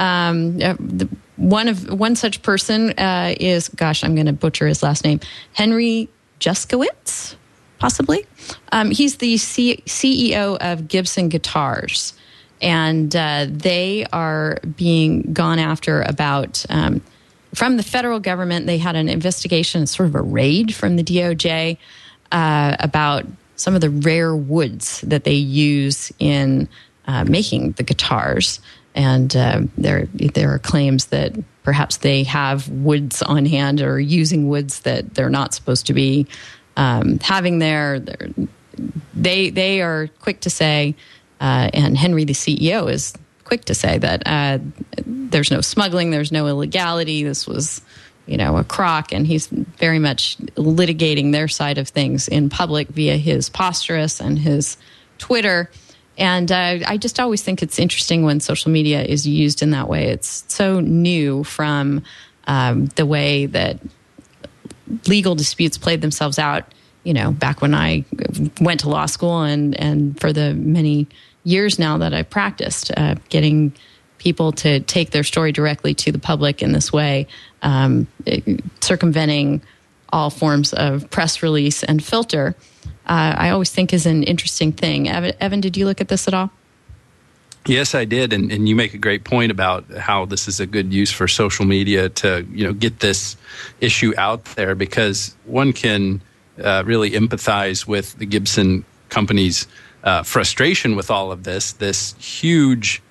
One such person is, I'm going to butcher his last name, Henry Juskowitz, possibly. He's the CEO of Gibson Guitars, and they are being gone after about from the federal government. They had an investigation, sort of a raid from the DOJ about some of the rare woods that they use in making the guitars. And there are claims that perhaps they have woods on hand or using woods that they're not supposed to be having there. They are quick to say, and Henry, the CEO, is quick to say that there's no smuggling, there's no illegality. This was, a crock, and he's very much litigating their side of things in public via his Posterous and his Twitter. And I just always think it's interesting when social media is used in that way. It's so new from the way that legal disputes played themselves out, back when I went to law school and for the many years now that I've practiced, getting people to take their story directly to the public in this way, circumventing all forms of press release and filter. I always think is an interesting thing. Evan, did you look at this at all? Yes, I did, and you make a great point about how this is a good use for social media to get this issue out there, because one can really empathize with the Gibson company's frustration with all of this huge,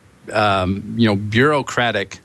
bureaucratic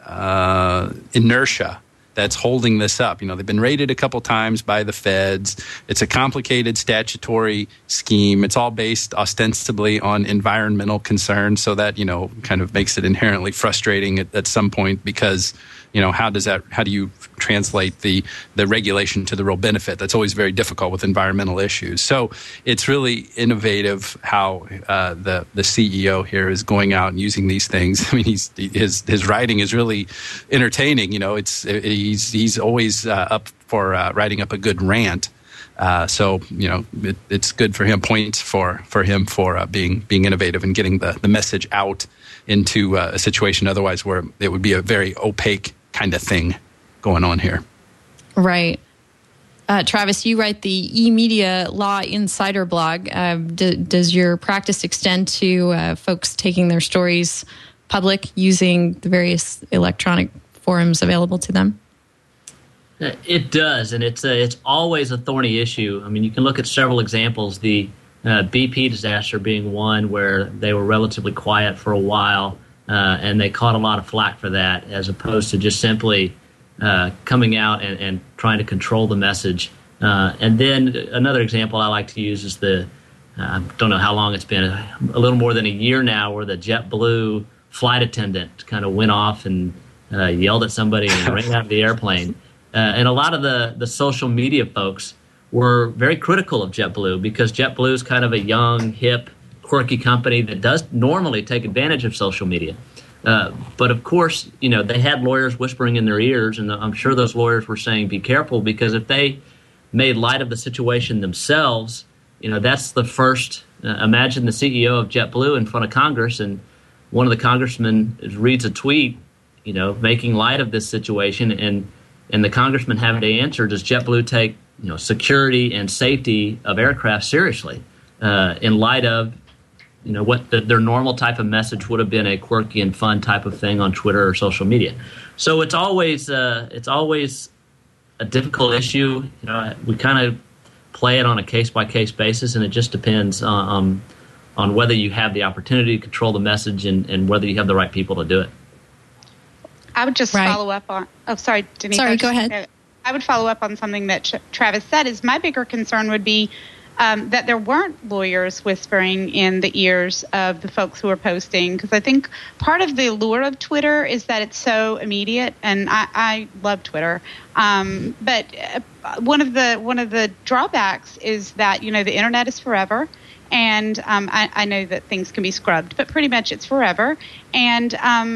inertia that's holding this up. They've been raided a couple times by the feds. It's a complicated statutory scheme. It's all based ostensibly on environmental concerns, so that, kind of makes it inherently frustrating at some point, because, how do you translate the regulation to the real benefit? That's always very difficult with environmental issues. So it's really innovative how the CEO here is going out and using these things. I mean, his writing is really entertaining. He's always up for writing up a good rant. So it's good for him. Points for him for being innovative and getting the message out into a situation otherwise where it would be a very opaque kind of thing going on here. Right. Travis, you write the eMedia Law Insider blog. Does your practice extend to folks taking their stories public using the various electronic forums available to them? It does, and it's always a thorny issue. I mean, you can look at several examples, the BP disaster being one where they were relatively quiet for a while, and they caught a lot of flack for that, as opposed to just simply coming out and trying to control the message. And then another example I like to use is I don't know how long it's been, a little more than a year now, where the JetBlue flight attendant kind of went off and yelled at somebody and ran out of the airplane. And a lot of the social media folks were very critical of JetBlue, because JetBlue is kind of a young, hip, quirky company that does normally take advantage of social media. But of course, they had lawyers whispering in their ears, and I'm sure those lawyers were saying, be careful, because if they made light of the situation themselves, that's the first. Imagine the CEO of JetBlue in front of Congress, and one of the congressmen reads a tweet, making light of this situation, and the congressman having to answer, does JetBlue take security and safety of aircraft seriously in light of what their normal type of message would have been, a quirky and fun type of thing on Twitter or social media. So it's always a difficult issue. We kind of play it on a case-by-case basis, and it just depends on whether you have the opportunity to control the message and whether you have the right people to do it. I would just follow up on... Oh, sorry, Denise. Sorry, go ahead. I would follow up on something that Travis said. Is my bigger concern would be that there weren't lawyers whispering in the ears of the folks who are posting, because I think part of the allure of Twitter is that it's so immediate, and I love Twitter. But one of the drawbacks is that the internet is forever, and I know that things can be scrubbed, but pretty much it's forever. And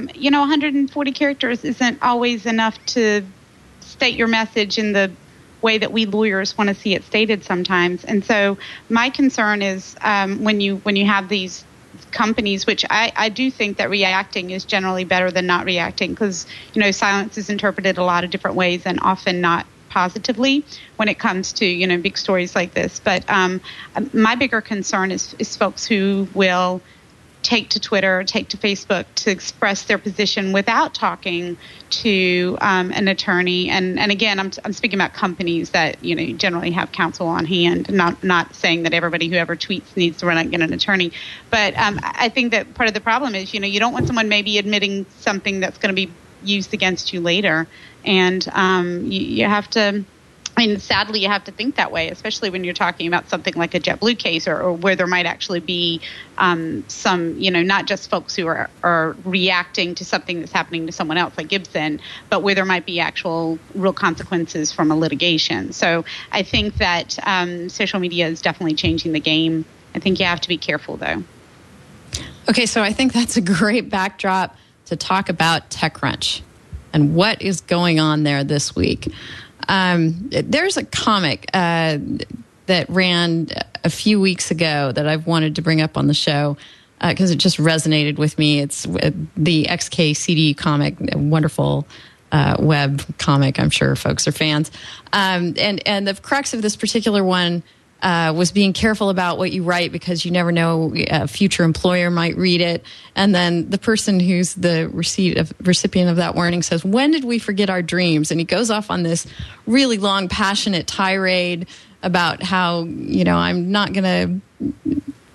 140 characters isn't always enough to state your message in the way that we lawyers want to see it stated sometimes. And so my concern is when you have these companies, which I do think that reacting is generally better than not reacting, because silence is interpreted a lot of different ways and often not positively when it comes to big stories like this. But my bigger concern is folks who will take to Twitter, take to Facebook to express their position without talking to an attorney. And again, I'm speaking about companies that generally have counsel on hand. Not saying that everybody who ever tweets needs to run and get an attorney, but I think that part of the problem is you don't want someone maybe admitting something that's going to be used against you later, and you have to. Sadly, you have to think that way, especially when you're talking about something like a JetBlue case, or where there might actually be some, not just folks who are reacting to something that's happening to someone else like Gibson, but where there might be actual real consequences from a litigation. So I think that social media is definitely changing the game. I think you have to be careful, though. Okay, so I think that's a great backdrop to talk about TechCrunch and what is going on there this week. There's a comic that ran a few weeks ago that I've wanted to bring up on the show because it just resonated with me. It's the XKCD comic, a wonderful web comic. I'm sure folks are fans. And the crux of this particular one was being careful about what you write, because you never know, a future employer might read it. And then the person who's the recipient of that warning says, "When did we forget our dreams?" And he goes off on this really long, passionate tirade about how, I'm not going to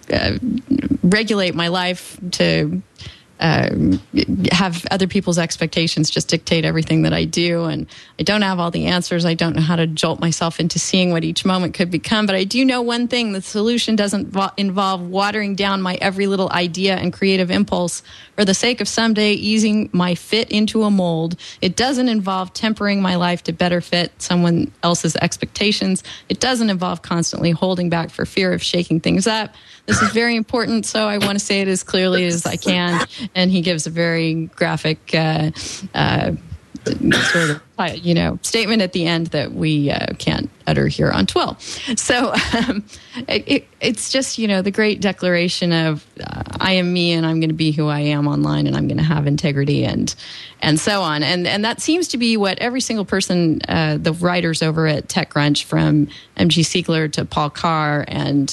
regulate my life, to have other people's expectations just dictate everything that I do. And I don't have all the answers. I don't know how to jolt myself into seeing what each moment could become. But I do know one thing: the solution doesn't involve watering down my every little idea and creative impulse for the sake of someday easing my fit into a mold. It doesn't involve tempering my life to better fit someone else's expectations. It doesn't involve constantly holding back for fear of shaking things up. This is very important, so I want to say it as clearly as I can. And he gives a very graphic sort of, statement at the end that we can't utter here on Twill. So it's just, the great declaration of I am me, and I'm going to be who I am online, and I'm going to have integrity, and so on. And that seems to be what every single person, the writers over at TechCrunch, from MG Siegler to Paul Carr and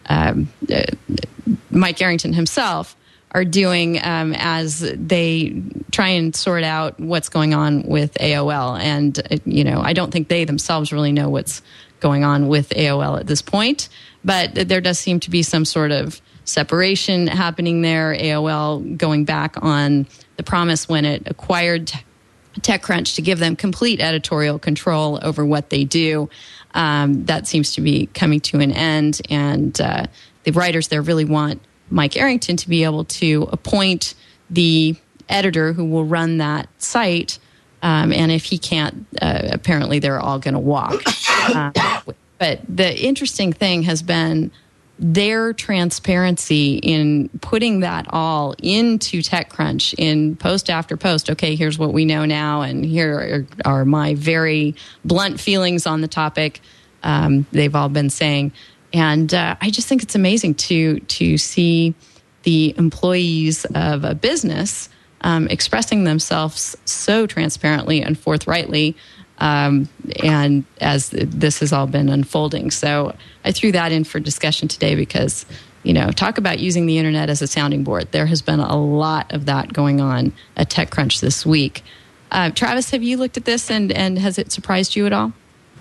Mike Arrington himself, are doing as they try and sort out what's going on with AOL. And, I don't think they themselves really know what's going on with AOL at this point, but there does seem to be some sort of separation happening there. AOL going back on the promise when it acquired TechCrunch to give them complete editorial control over what they do. That seems to be coming to an end, and the writers there really want Mike Arrington to be able to appoint the editor who will run that site, and if he can't, apparently they're all going to walk. But the interesting thing has been their transparency in putting that all into TechCrunch in post after post. Okay, here's what we know now, and here are my very blunt feelings on the topic. They've all been saying. And I just think it's amazing to see the employees of a business expressing themselves so transparently and forthrightly, and as this has all been unfolding. So I threw that in for discussion today because, talk about using the internet as a sounding board. There has been a lot of that going on at TechCrunch this week. Travis, have you looked at this, and has it surprised you at all?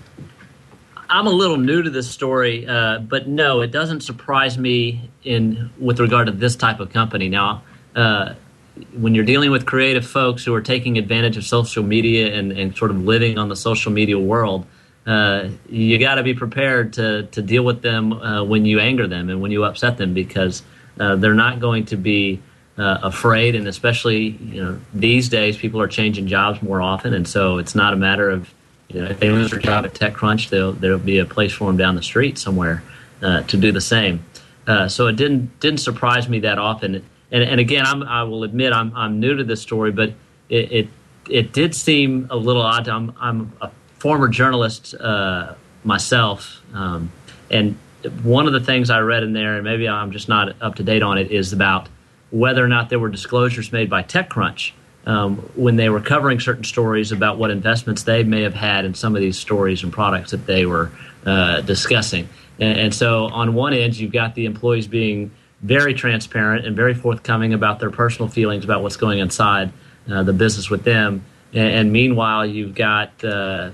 I'm a little new to this story, but no, it doesn't surprise me with regard to this type of company. Now, when you're dealing with creative folks who are taking advantage of social media and sort of living on the social media world, you got to be prepared to deal with them when you anger them and when you upset them, because they're not going to be afraid. And especially, these days, people are changing jobs more often, and so it's not a matter of, if they lose their job at TechCrunch, there'll be a place for them down the street somewhere to do the same. So it didn't surprise me that often. And again, I will admit I'm new to this story, but it did seem a little odd. I'm a former journalist myself, and one of the things I read in there, and maybe I'm just not up to date on it, is about whether or not there were disclosures made by TechCrunch when they were covering certain stories about what investments they may have had in some of these stories and products that they were discussing. And so on one end, you've got the employees being very transparent and very forthcoming about their personal feelings about what's going inside the business with them. And meanwhile, you've got an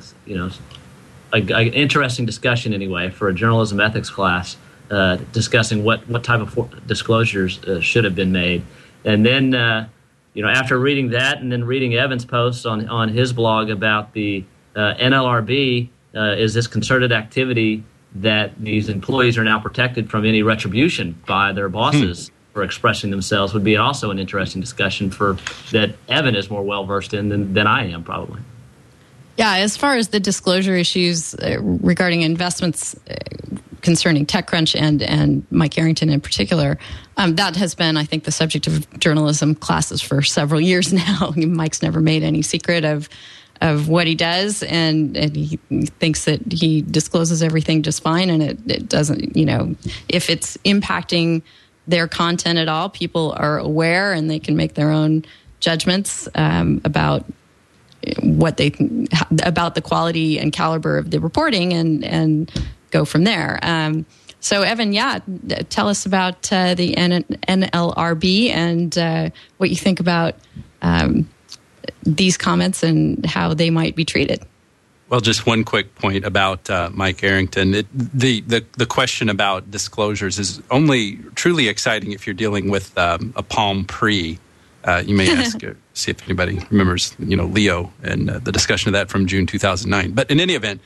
interesting discussion anyway for a journalism ethics class discussing what type of disclosures should have been made. And then after reading that and then reading Evan's posts on his blog about the NLRB, is this concerted activity that these employees are now protected from any retribution by their bosses for expressing themselves, would be also an interesting discussion that Evan is more well-versed in than I am, probably. Yeah, as far as the disclosure issues regarding investments concerning TechCrunch and Mike Arrington in particular, that has been, I think, the subject of journalism classes for several years now. Mike's never made any secret of what he does, and he thinks that he discloses everything just fine, and it doesn't, if it's impacting their content at all, people are aware and they can make their own judgments about what they about the quality and caliber of the reporting, and go from there. So, Evan, tell us about the NLRB and what you think about these comments and how they might be treated. Well, just one quick point about Mike Arrington. The question about disclosures is only truly exciting if you're dealing with a Palm Pre. You may ask, see if anybody remembers, Leo and the discussion of that from June 2009. But in any event,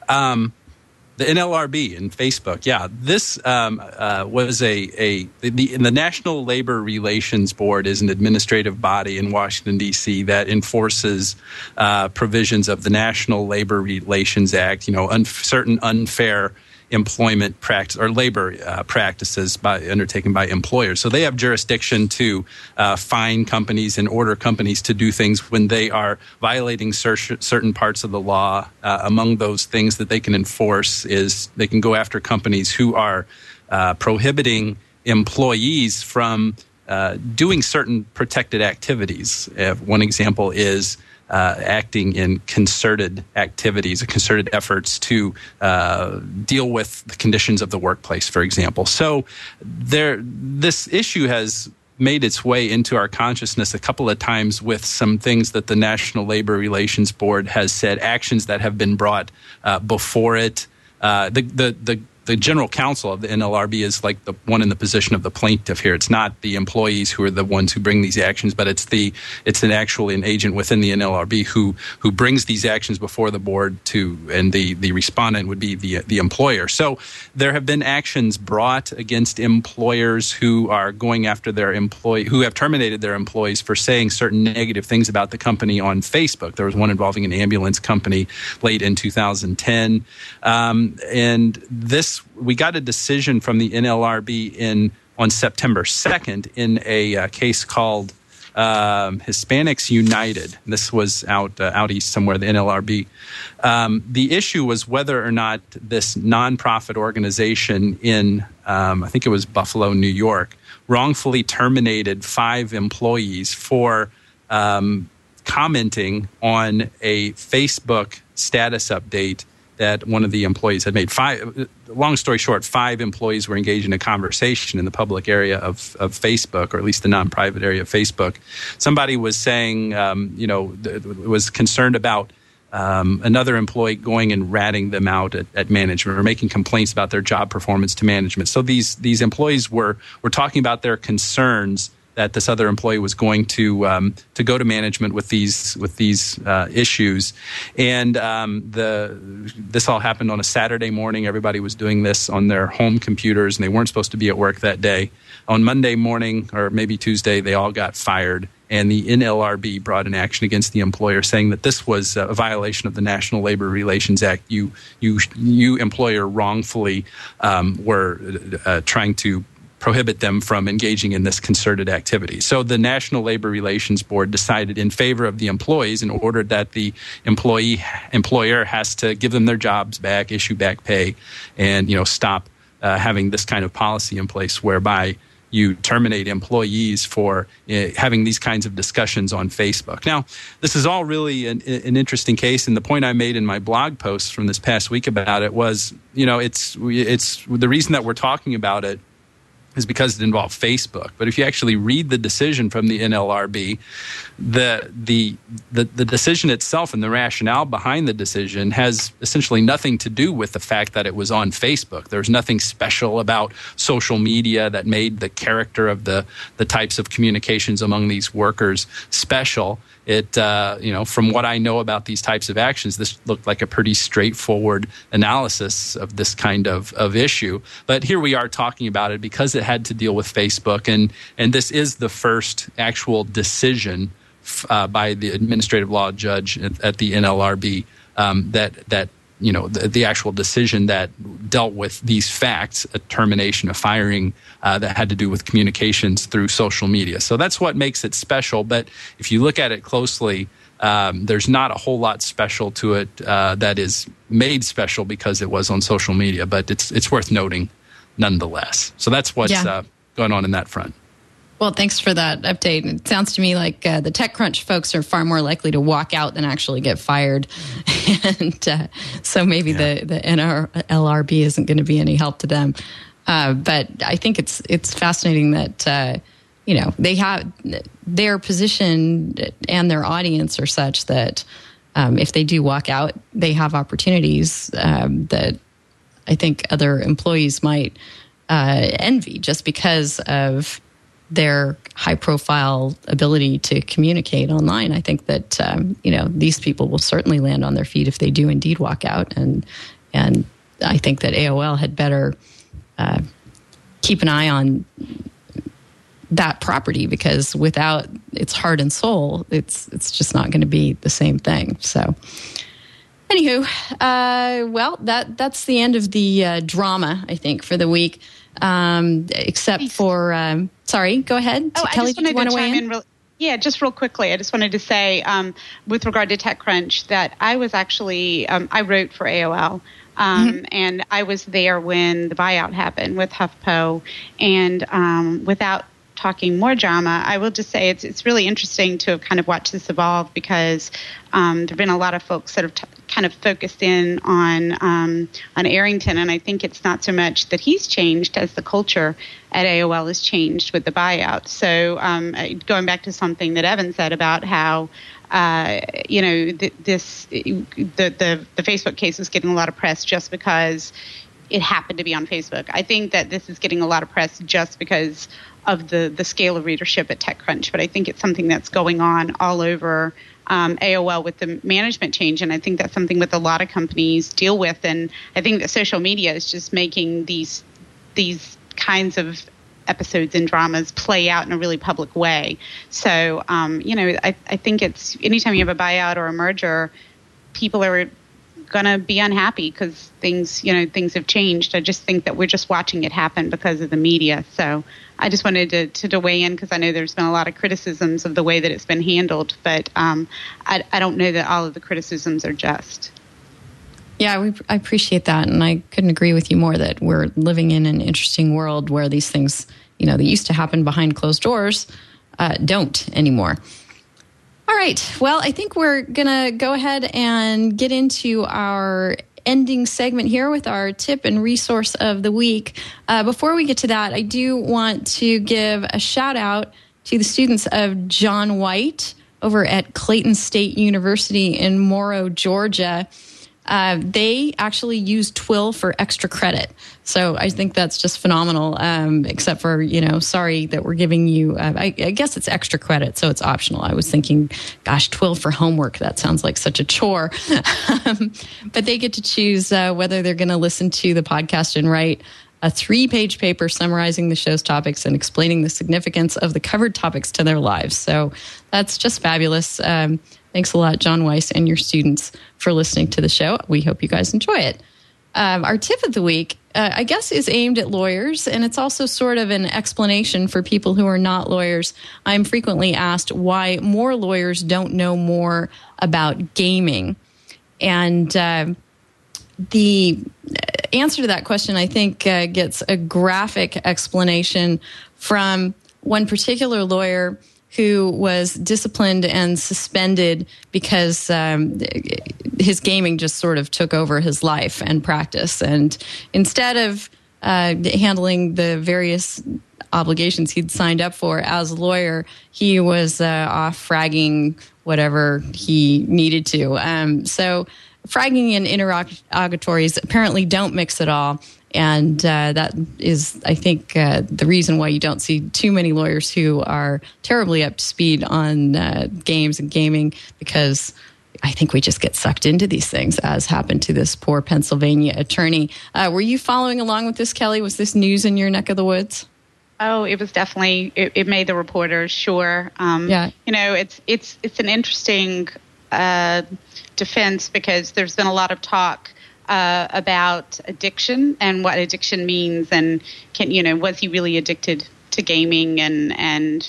the NLRB and Facebook, this was the National Labor Relations Board is an administrative body in Washington, D.C. that enforces provisions of the National Labor Relations Act, certain unfair employment practice or labor practices undertaken by employers. So they have jurisdiction to fine companies and order companies to do things when they are violating certain parts of the law. Among those things that they can enforce is they can go after companies who are prohibiting employees from doing certain protected activities. One example is acting in concerted activities, concerted efforts to deal with the conditions of the workplace, for example. So this issue has made its way into our consciousness a couple of times with some things that the National Labor Relations Board has said, actions that have been brought before it. The general counsel of the NLRB is like the one in the position of the plaintiff here. It's not the employees who are the ones who bring these actions, but it's an agent within the NLRB who brings these actions before the board and the respondent would be the employer. So there have been actions brought against employers who are going after their who have terminated their employees for saying certain negative things about the company on Facebook. There was one involving an ambulance company late in 2010, and we got a decision from the NLRB on September 2nd in a case called Hispanics United. This was out east somewhere, the NLRB. The issue was whether or not this nonprofit organization in, I think it was Buffalo, New York, wrongfully terminated 5 employees for commenting on a Facebook status update that one of the employees had made. Long story short, 5 employees were engaged in a conversation in the public area of Facebook, or at least the non-private area of Facebook. Somebody was saying, was concerned about another employee going and ratting them out at management or making complaints about their job performance to management. So these employees were talking about their concerns that this other employee was going to go to management with these issues, and this all happened on a Saturday morning. Everybody was doing this on their home computers, and they weren't supposed to be at work that day. On Monday morning, or maybe Tuesday, they all got fired, and the NLRB brought an action against the employer, saying that this was a violation of the National Labor Relations Act. You employer wrongfully were trying to prohibit them from engaging in this concerted activity. So the National Labor Relations Board decided in favor of the employees and ordered that the employer has to give them their jobs back, issue back pay, and stop having this kind of policy in place whereby you terminate employees for having these kinds of discussions on Facebook. Now, this is all really an interesting case, and the point I made in my blog post from this past week about it was, it's the reason that we're talking about it is because it involved Facebook. But if you actually read the decision from the NLRB, the decision itself and the rationale behind the decision has essentially nothing to do with the fact that it was on Facebook. There's nothing special about social media that made the character of the types of communications among these workers special. It, from what I know about these types of actions, this looked like a pretty straightforward analysis of this kind of issue. But here we are talking about it because it had to deal with Facebook, and this is the first actual decision by the administrative law judge at the NLRB that the actual decision that dealt with these facts, a termination, a firing that had to do with communications through social media. So that's what makes it special. But if you look at it closely, there's not a whole lot special to it that is made special because it was on social media. But it's worth noting nonetheless. So that's what's going on in that front. Well, thanks for that update. It sounds to me like the TechCrunch folks are far more likely to walk out than actually get fired. And so maybe the NLRB isn't going to be any help to them. But I think it's fascinating that, they have their position and their audience are such that if they do walk out, they have opportunities that I think other employees might envy just because of their high-profile ability to communicate online. I think that these people will certainly land on their feet if they do indeed walk out, and I think that AOL had better keep an eye on that property, because without its heart and soul, it's just not going to be the same thing. So, anywho, well, that's the end of the drama, I think, for the week. Except for, sorry, go ahead. Kelly, did you want to weigh in? Just real quickly. I just wanted to say, with regard to TechCrunch, that I was actually, I wrote for AOL. And I was there when the buyout happened with HuffPo. And without talking more drama, I will just say it's really interesting to have kind of watched this evolve, because there have been a lot of folks that have kind of focused in on Arrington, and I think it's not so much that he's changed as the culture at AOL has changed with the buyout. So going back to something that Evan said about how the Facebook case is getting a lot of press just because it happened to be on Facebook. I think that this is getting a lot of press just because of the scale of readership at TechCrunch, but I think it's something that's going on all over AOL with the management change, and I think that's something that a lot of companies deal with, and I think that social media is just making these kinds of episodes and dramas play out in a really public way. So, I think it's anytime you have a buyout or a merger, people are going to be unhappy because things have changed. I just think that we're just watching it happen because of the media. So I just wanted to weigh in, because I know there's been a lot of criticisms of the way that it's been handled, but I don't know that all of the criticisms are just. Yeah, I appreciate that, and I couldn't agree with you more that we're living in an interesting world where these things, that used to happen behind closed doors, don't anymore. All right. Well, I think we're going to go ahead and get into our ending segment here with our tip and resource of the week. Before we get to that, I do want to give a shout out to the students of John White over at Clayton State University in Morrow, Georgia. They actually use Twill for extra credit. So I think that's just phenomenal, except for, sorry that we're giving you, I guess it's extra credit, so it's optional. I was thinking, gosh, Twill for homework, that sounds like such a chore. But they get to choose whether they're going to listen to the podcast and write a 3-page paper summarizing the show's topics and explaining the significance of the covered topics to their lives. So that's just fabulous. Thanks a lot, John Weiss and your students, for listening to the show. We hope you guys enjoy it. Our tip of the week, I guess, is aimed at lawyers, and it's also sort of an explanation for people who are not lawyers. I'm frequently asked why more lawyers don't know more about gaming. And the answer to that question, I think, gets a graphic explanation from one particular lawyer who was disciplined and suspended because his gaming just sort of took over his life and practice. And instead of handling the various obligations he'd signed up for as a lawyer, he was off fragging whatever he needed to. So fragging and interrogatories apparently don't mix at all. And that is, I think, the reason why you don't see too many lawyers who are terribly up to speed on games and gaming, because I think we just get sucked into these things, as happened to this poor Pennsylvania attorney. Were you following along with this, Kelly? Was this news in your neck of the woods? Oh, it was definitely, it made the reporters, sure. Yeah. It's an interesting defense, because there's been a lot of talk about addiction and what addiction means, and was he really addicted to gaming? And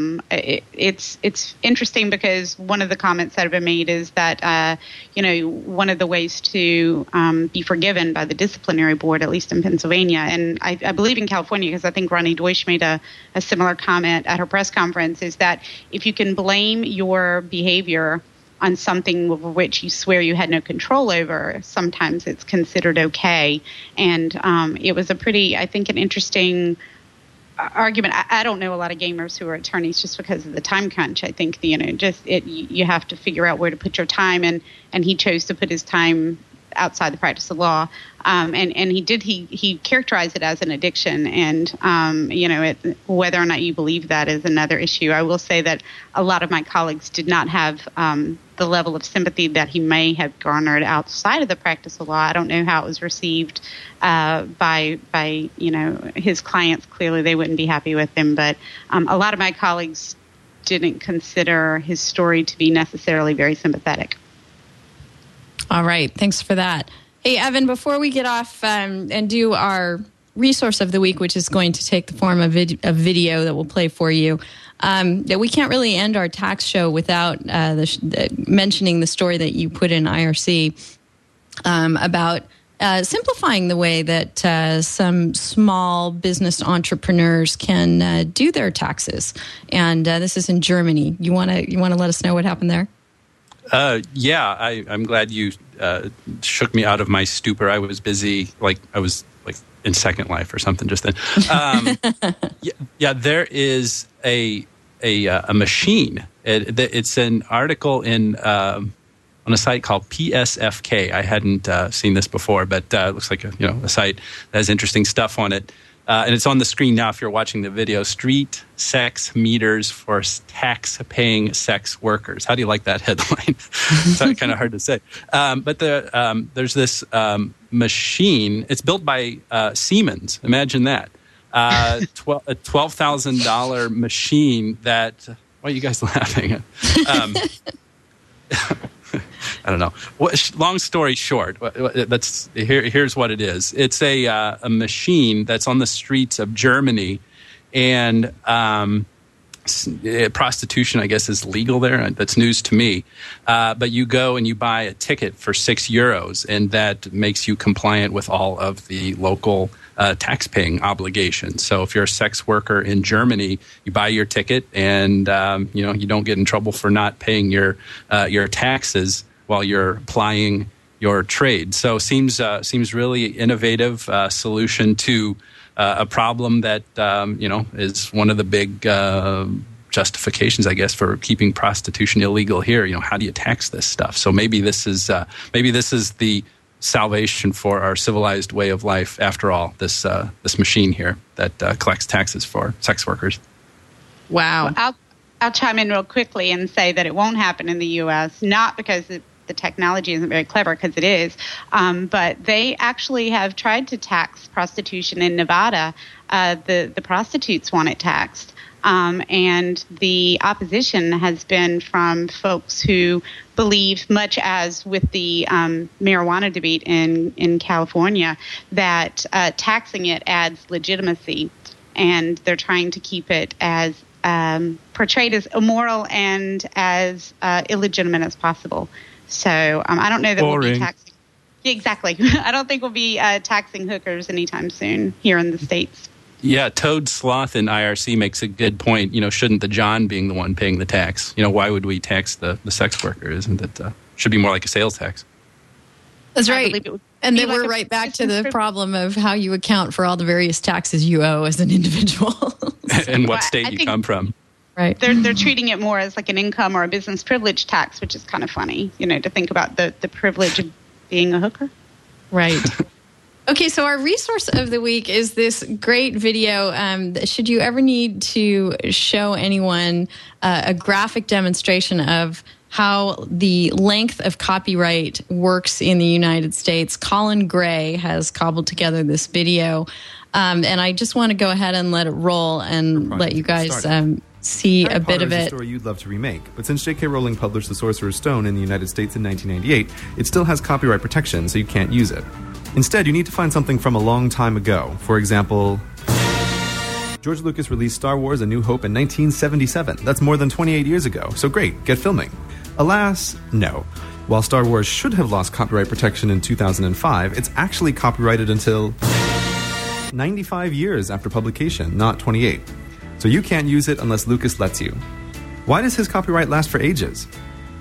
it's interesting, because one of the comments that have been made is that one of the ways to be forgiven by the disciplinary board, at least in Pennsylvania, and I believe in California, because I think Ronnie Deutsch made a similar comment at her press conference, is that if you can blame your behavior on something over which you swear you had no control over, sometimes it's considered okay. And it was an interesting argument. I don't know a lot of gamers who are attorneys just because of the time crunch. I think you have to figure out where to put your time, and he chose to put his time outside the practice of law, and he characterized it as an addiction, and whether or not you believe that is another issue. I will say that a lot of my colleagues did not have the level of sympathy that he may have garnered outside of the practice of law. I don't know how it was received by his clients. Clearly, they wouldn't be happy with him, but a lot of my colleagues didn't consider his story to be necessarily very sympathetic. All right. Thanks for that. Hey, Evan, before we get off and do our resource of the week, which is going to take the form of a video that we'll play for you, that we can't really end our tax show without mentioning the story that you put in IRC about simplifying the way that some small business entrepreneurs can do their taxes. And this is in Germany. You want to let us know what happened there? I'm glad you shook me out of my stupor. I was busy, I was in Second Life or something just then. There is a machine. It's an article on a site called PSFK. I hadn't seen this before, but it looks like a site that has interesting stuff on it. And it's on the screen now if you're watching the video. Street sex meters for tax-paying sex workers. How do you like that headline? It's kind of hard to say. But there's this machine. It's built by Siemens. Imagine that. A $12,000 machine that... Why are you guys laughing? I don't know. Long story short, here's what it is. It's a machine that's on the streets of Germany, and prostitution, I guess, is legal there. That's news to me. But you go and you buy a ticket for €6, and that makes you compliant with all of the local tax-paying obligations. So if you're a sex worker in Germany, you buy your ticket, and you don't get in trouble for not paying your taxes while you're applying your trade. So seems really innovative solution to a problem that is one of the big justifications, I guess, for keeping prostitution illegal here. How do you tax this stuff? So maybe this is the salvation for our civilized way of life. After all, this machine here that collects taxes for sex workers. Wow. Well, I'll chime in real quickly and say that it won't happen in the U.S. Not because the technology isn't very clever, because it is, but they actually have tried to tax prostitution in Nevada. The prostitutes want it taxed. And the opposition has been from folks who believe, much as with the marijuana debate in California, that taxing it adds legitimacy, and they're trying to keep it as portrayed as immoral and as illegitimate as possible. So I don't know that we'll be taxing. Exactly. I don't think we'll be taxing hookers anytime soon here in the States. Yeah, Toad Sloth in IRC makes a good point. Shouldn't the John being the one paying the tax? Why would we tax the sex worker? Isn't it? Should be more like a sales tax. That's right. And then we're right back to the problem of how you account for all the various taxes you owe as an individual. And what state you come from. Right. They're treating it more as like an income or a business privilege tax, which is kind of funny, to think about the privilege of being a hooker. Right. Okay, so our resource of the week is this great video. Should you ever need to show anyone a graphic demonstration of how the length of copyright works in the United States, Colin Gray has cobbled together this video. And I just want to go ahead and let it roll and let you guys see Harry a bit Potter of is it. A story you'd love to remake, but since J.K. Rowling published The Sorcerer's Stone in the United States in 1998, it still has copyright protection, so you can't use it. Instead, you need to find something from a long time ago. For example, George Lucas released Star Wars: A New Hope in 1977. That's more than 28 years ago, so great, get filming. Alas, no. While Star Wars should have lost copyright protection in 2005, it's actually copyrighted until 95 years after publication, not 28. So you can't use it unless Lucas lets you. Why does his copyright last for ages?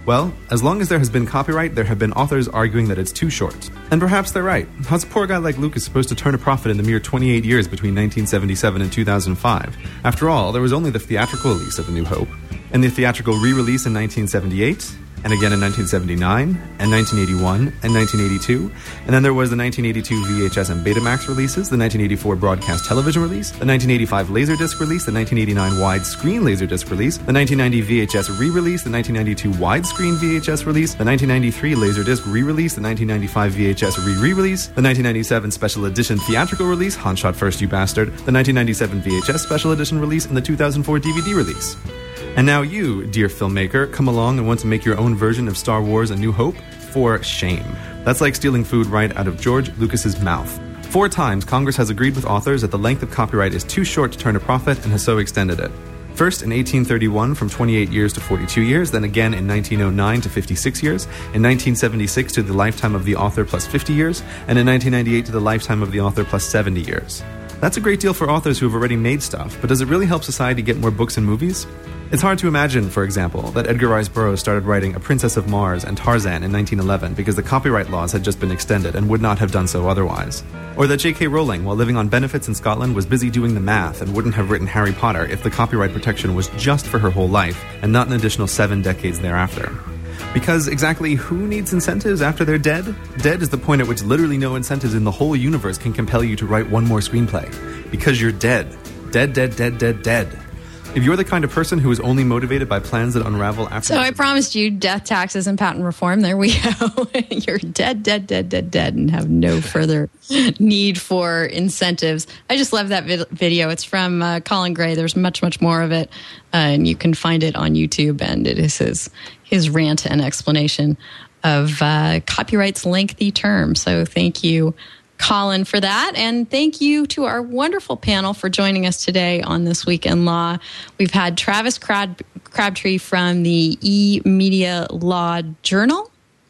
Well, as long as there has been copyright, there have been authors arguing that it's too short. And perhaps they're right. How's a poor guy like Lucas supposed to turn a profit in the mere 28 years between 1977 and 2005? After all, there was only the theatrical release of A New Hope, and the theatrical re-release in 1978, and again in 1979, and 1981, and 1982, and then there was the 1982 VHS and Betamax releases, the 1984 broadcast television release, the 1985 Laserdisc release, the 1989 widescreen Laserdisc release, the 1990 VHS re-release, the 1992 widescreen VHS release, the 1993 Laserdisc re-release, the 1995 VHS re-release, the 1997 special edition theatrical release, Han Shot First, You Bastard, the 1997 VHS special edition release, and the 2004 DVD release. And now you, dear filmmaker, come along and want to make your own version of Star Wars A New Hope? For shame. That's like stealing food right out of George Lucas's mouth. 4 times, Congress has agreed with authors that the length of copyright is too short to turn a profit and has so extended it. First in 1831 from 28 years to 42 years, then again in 1909 to 56 years, in 1976 to the lifetime of the author plus 50 years, and in 1998 to the lifetime of the author plus 70 years. That's a great deal for authors who have already made stuff, but does it really help society get more books and movies? It's hard to imagine, for example, that Edgar Rice Burroughs started writing A Princess of Mars and Tarzan in 1911 because the copyright laws had just been extended and would not have done so otherwise. Or that J.K. Rowling, while living on benefits in Scotland, was busy doing the math and wouldn't have written Harry Potter if the copyright protection was just for her whole life and not an additional 7 decades thereafter. Because exactly who needs incentives after they're dead? Dead is the point at which literally no incentives in the whole universe can compel you to write one more screenplay. Because you're dead. Dead, dead, dead, dead, dead. If you're the kind of person who is only motivated by plans that unravel after... So I promised you death, taxes, and patent reform. There we go. You're dead, dead, dead, dead, dead, and have no further need for incentives. I just love that video. It's from Colin Gray. There's much, much more of it, and you can find it on YouTube, and it is his rant and explanation of copyright's lengthy term. So thank you, Colin, for that. And thank you to our wonderful panel for joining us today on This Week in Law. We've had Travis Crabtree from the E-Media Law Journal.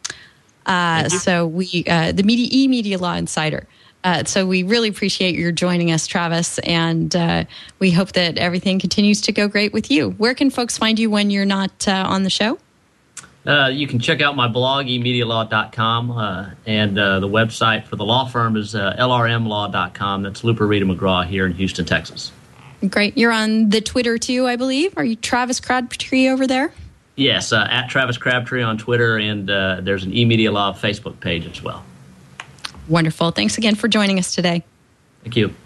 The E-Media Law Insider. So we really appreciate your joining us, Travis, and we hope that everything continues to go great with you. Where can folks find you when you're not on the show? You can check out my blog, emedialaw.com, and the website for the law firm is lrmlaw.com. That's Looper Rita McGraw here in Houston, Texas. Great. You're on the Twitter, too, I believe. Are you Travis Crabtree over there? Yes, at Travis Crabtree on Twitter, and there's an eMedia Law Facebook page as well. Wonderful. Thanks again for joining us today. Thank you.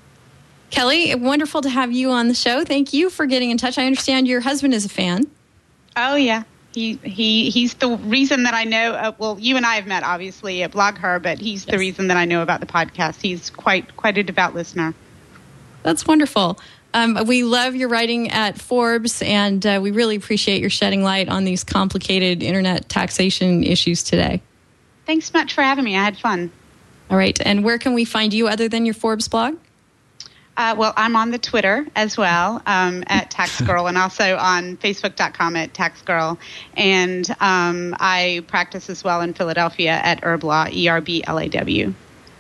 Kelly, wonderful to have you on the show. Thank you for getting in touch. I understand your husband is a fan. Oh, yeah. He's the reason that I know. Well, you and I have met, obviously, at BlogHer, but he's the reason that I know about the podcast. He's quite a devout listener. That's wonderful. We love your writing at Forbes, and we really appreciate your shedding light on these complicated internet taxation issues today. Thanks so much for having me. I had fun. All right. And where can we find you other than your Forbes blog? Well, I'm on the Twitter as well, at TaxGirl, and also on Facebook.com at TaxGirl. And I practice as well in Philadelphia at ErbLaw, ERBLAW.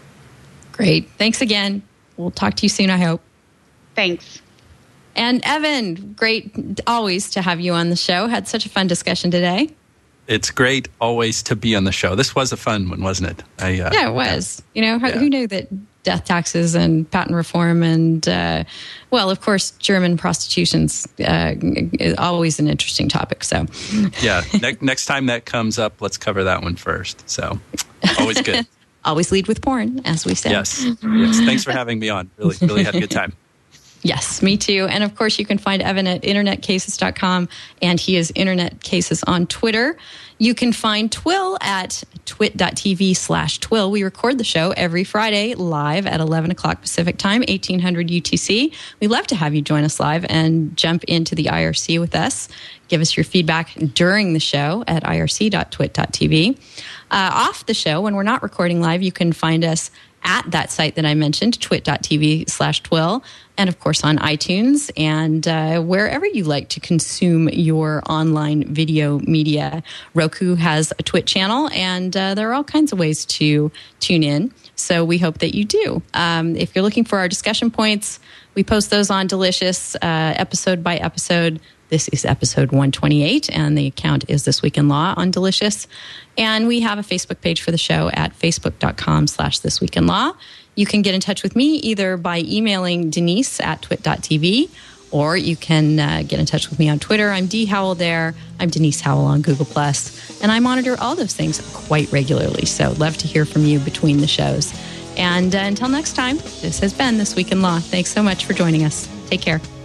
Great. Thanks again. We'll talk to you soon, I hope. Thanks. And Evan, great always to have you on the show. Had such a fun discussion today. It's great always to be on the show. This was a fun one, wasn't it? Yeah, it was. Who knew that death taxes and patent reform and, of course, German prostitution's is always an interesting topic. So, yeah, next time that comes up, let's cover that one first. So, always good. Always lead with porn, as we said. Yes. Thanks for having me on. Really had a good time. Yes, me too. And of course, you can find Evan at internetcases.com, and he is Internet Cases on Twitter. You can find Twill at twit.tv/Twill. We record the show every Friday live at 11 o'clock Pacific time, 1800 UTC. We love to have you join us live and jump into the IRC with us. Give us your feedback during the show at irc.twit.tv. Off the show, when we're not recording live, you can find us at that site that I mentioned, twit.tv/Twill, and of course on iTunes and wherever you like to consume your online video media. Roku has a Twit channel, and there are all kinds of ways to tune in. So we hope that you do. If you're looking for our discussion points, we post those on Delicious episode by episode This is episode 128, and the account is This Week in Law on Delicious. And we have a Facebook page for the show at facebook.com/thisweekinlaw. You can get in touch with me either by emailing Denise at twit.tv, or you can get in touch with me on Twitter. I'm D. Howell there. I'm Denise Howell on Google+. And I monitor all those things quite regularly, so love to hear from you between the shows. And until next time, this has been This Week in Law. Thanks so much for joining us. Take care.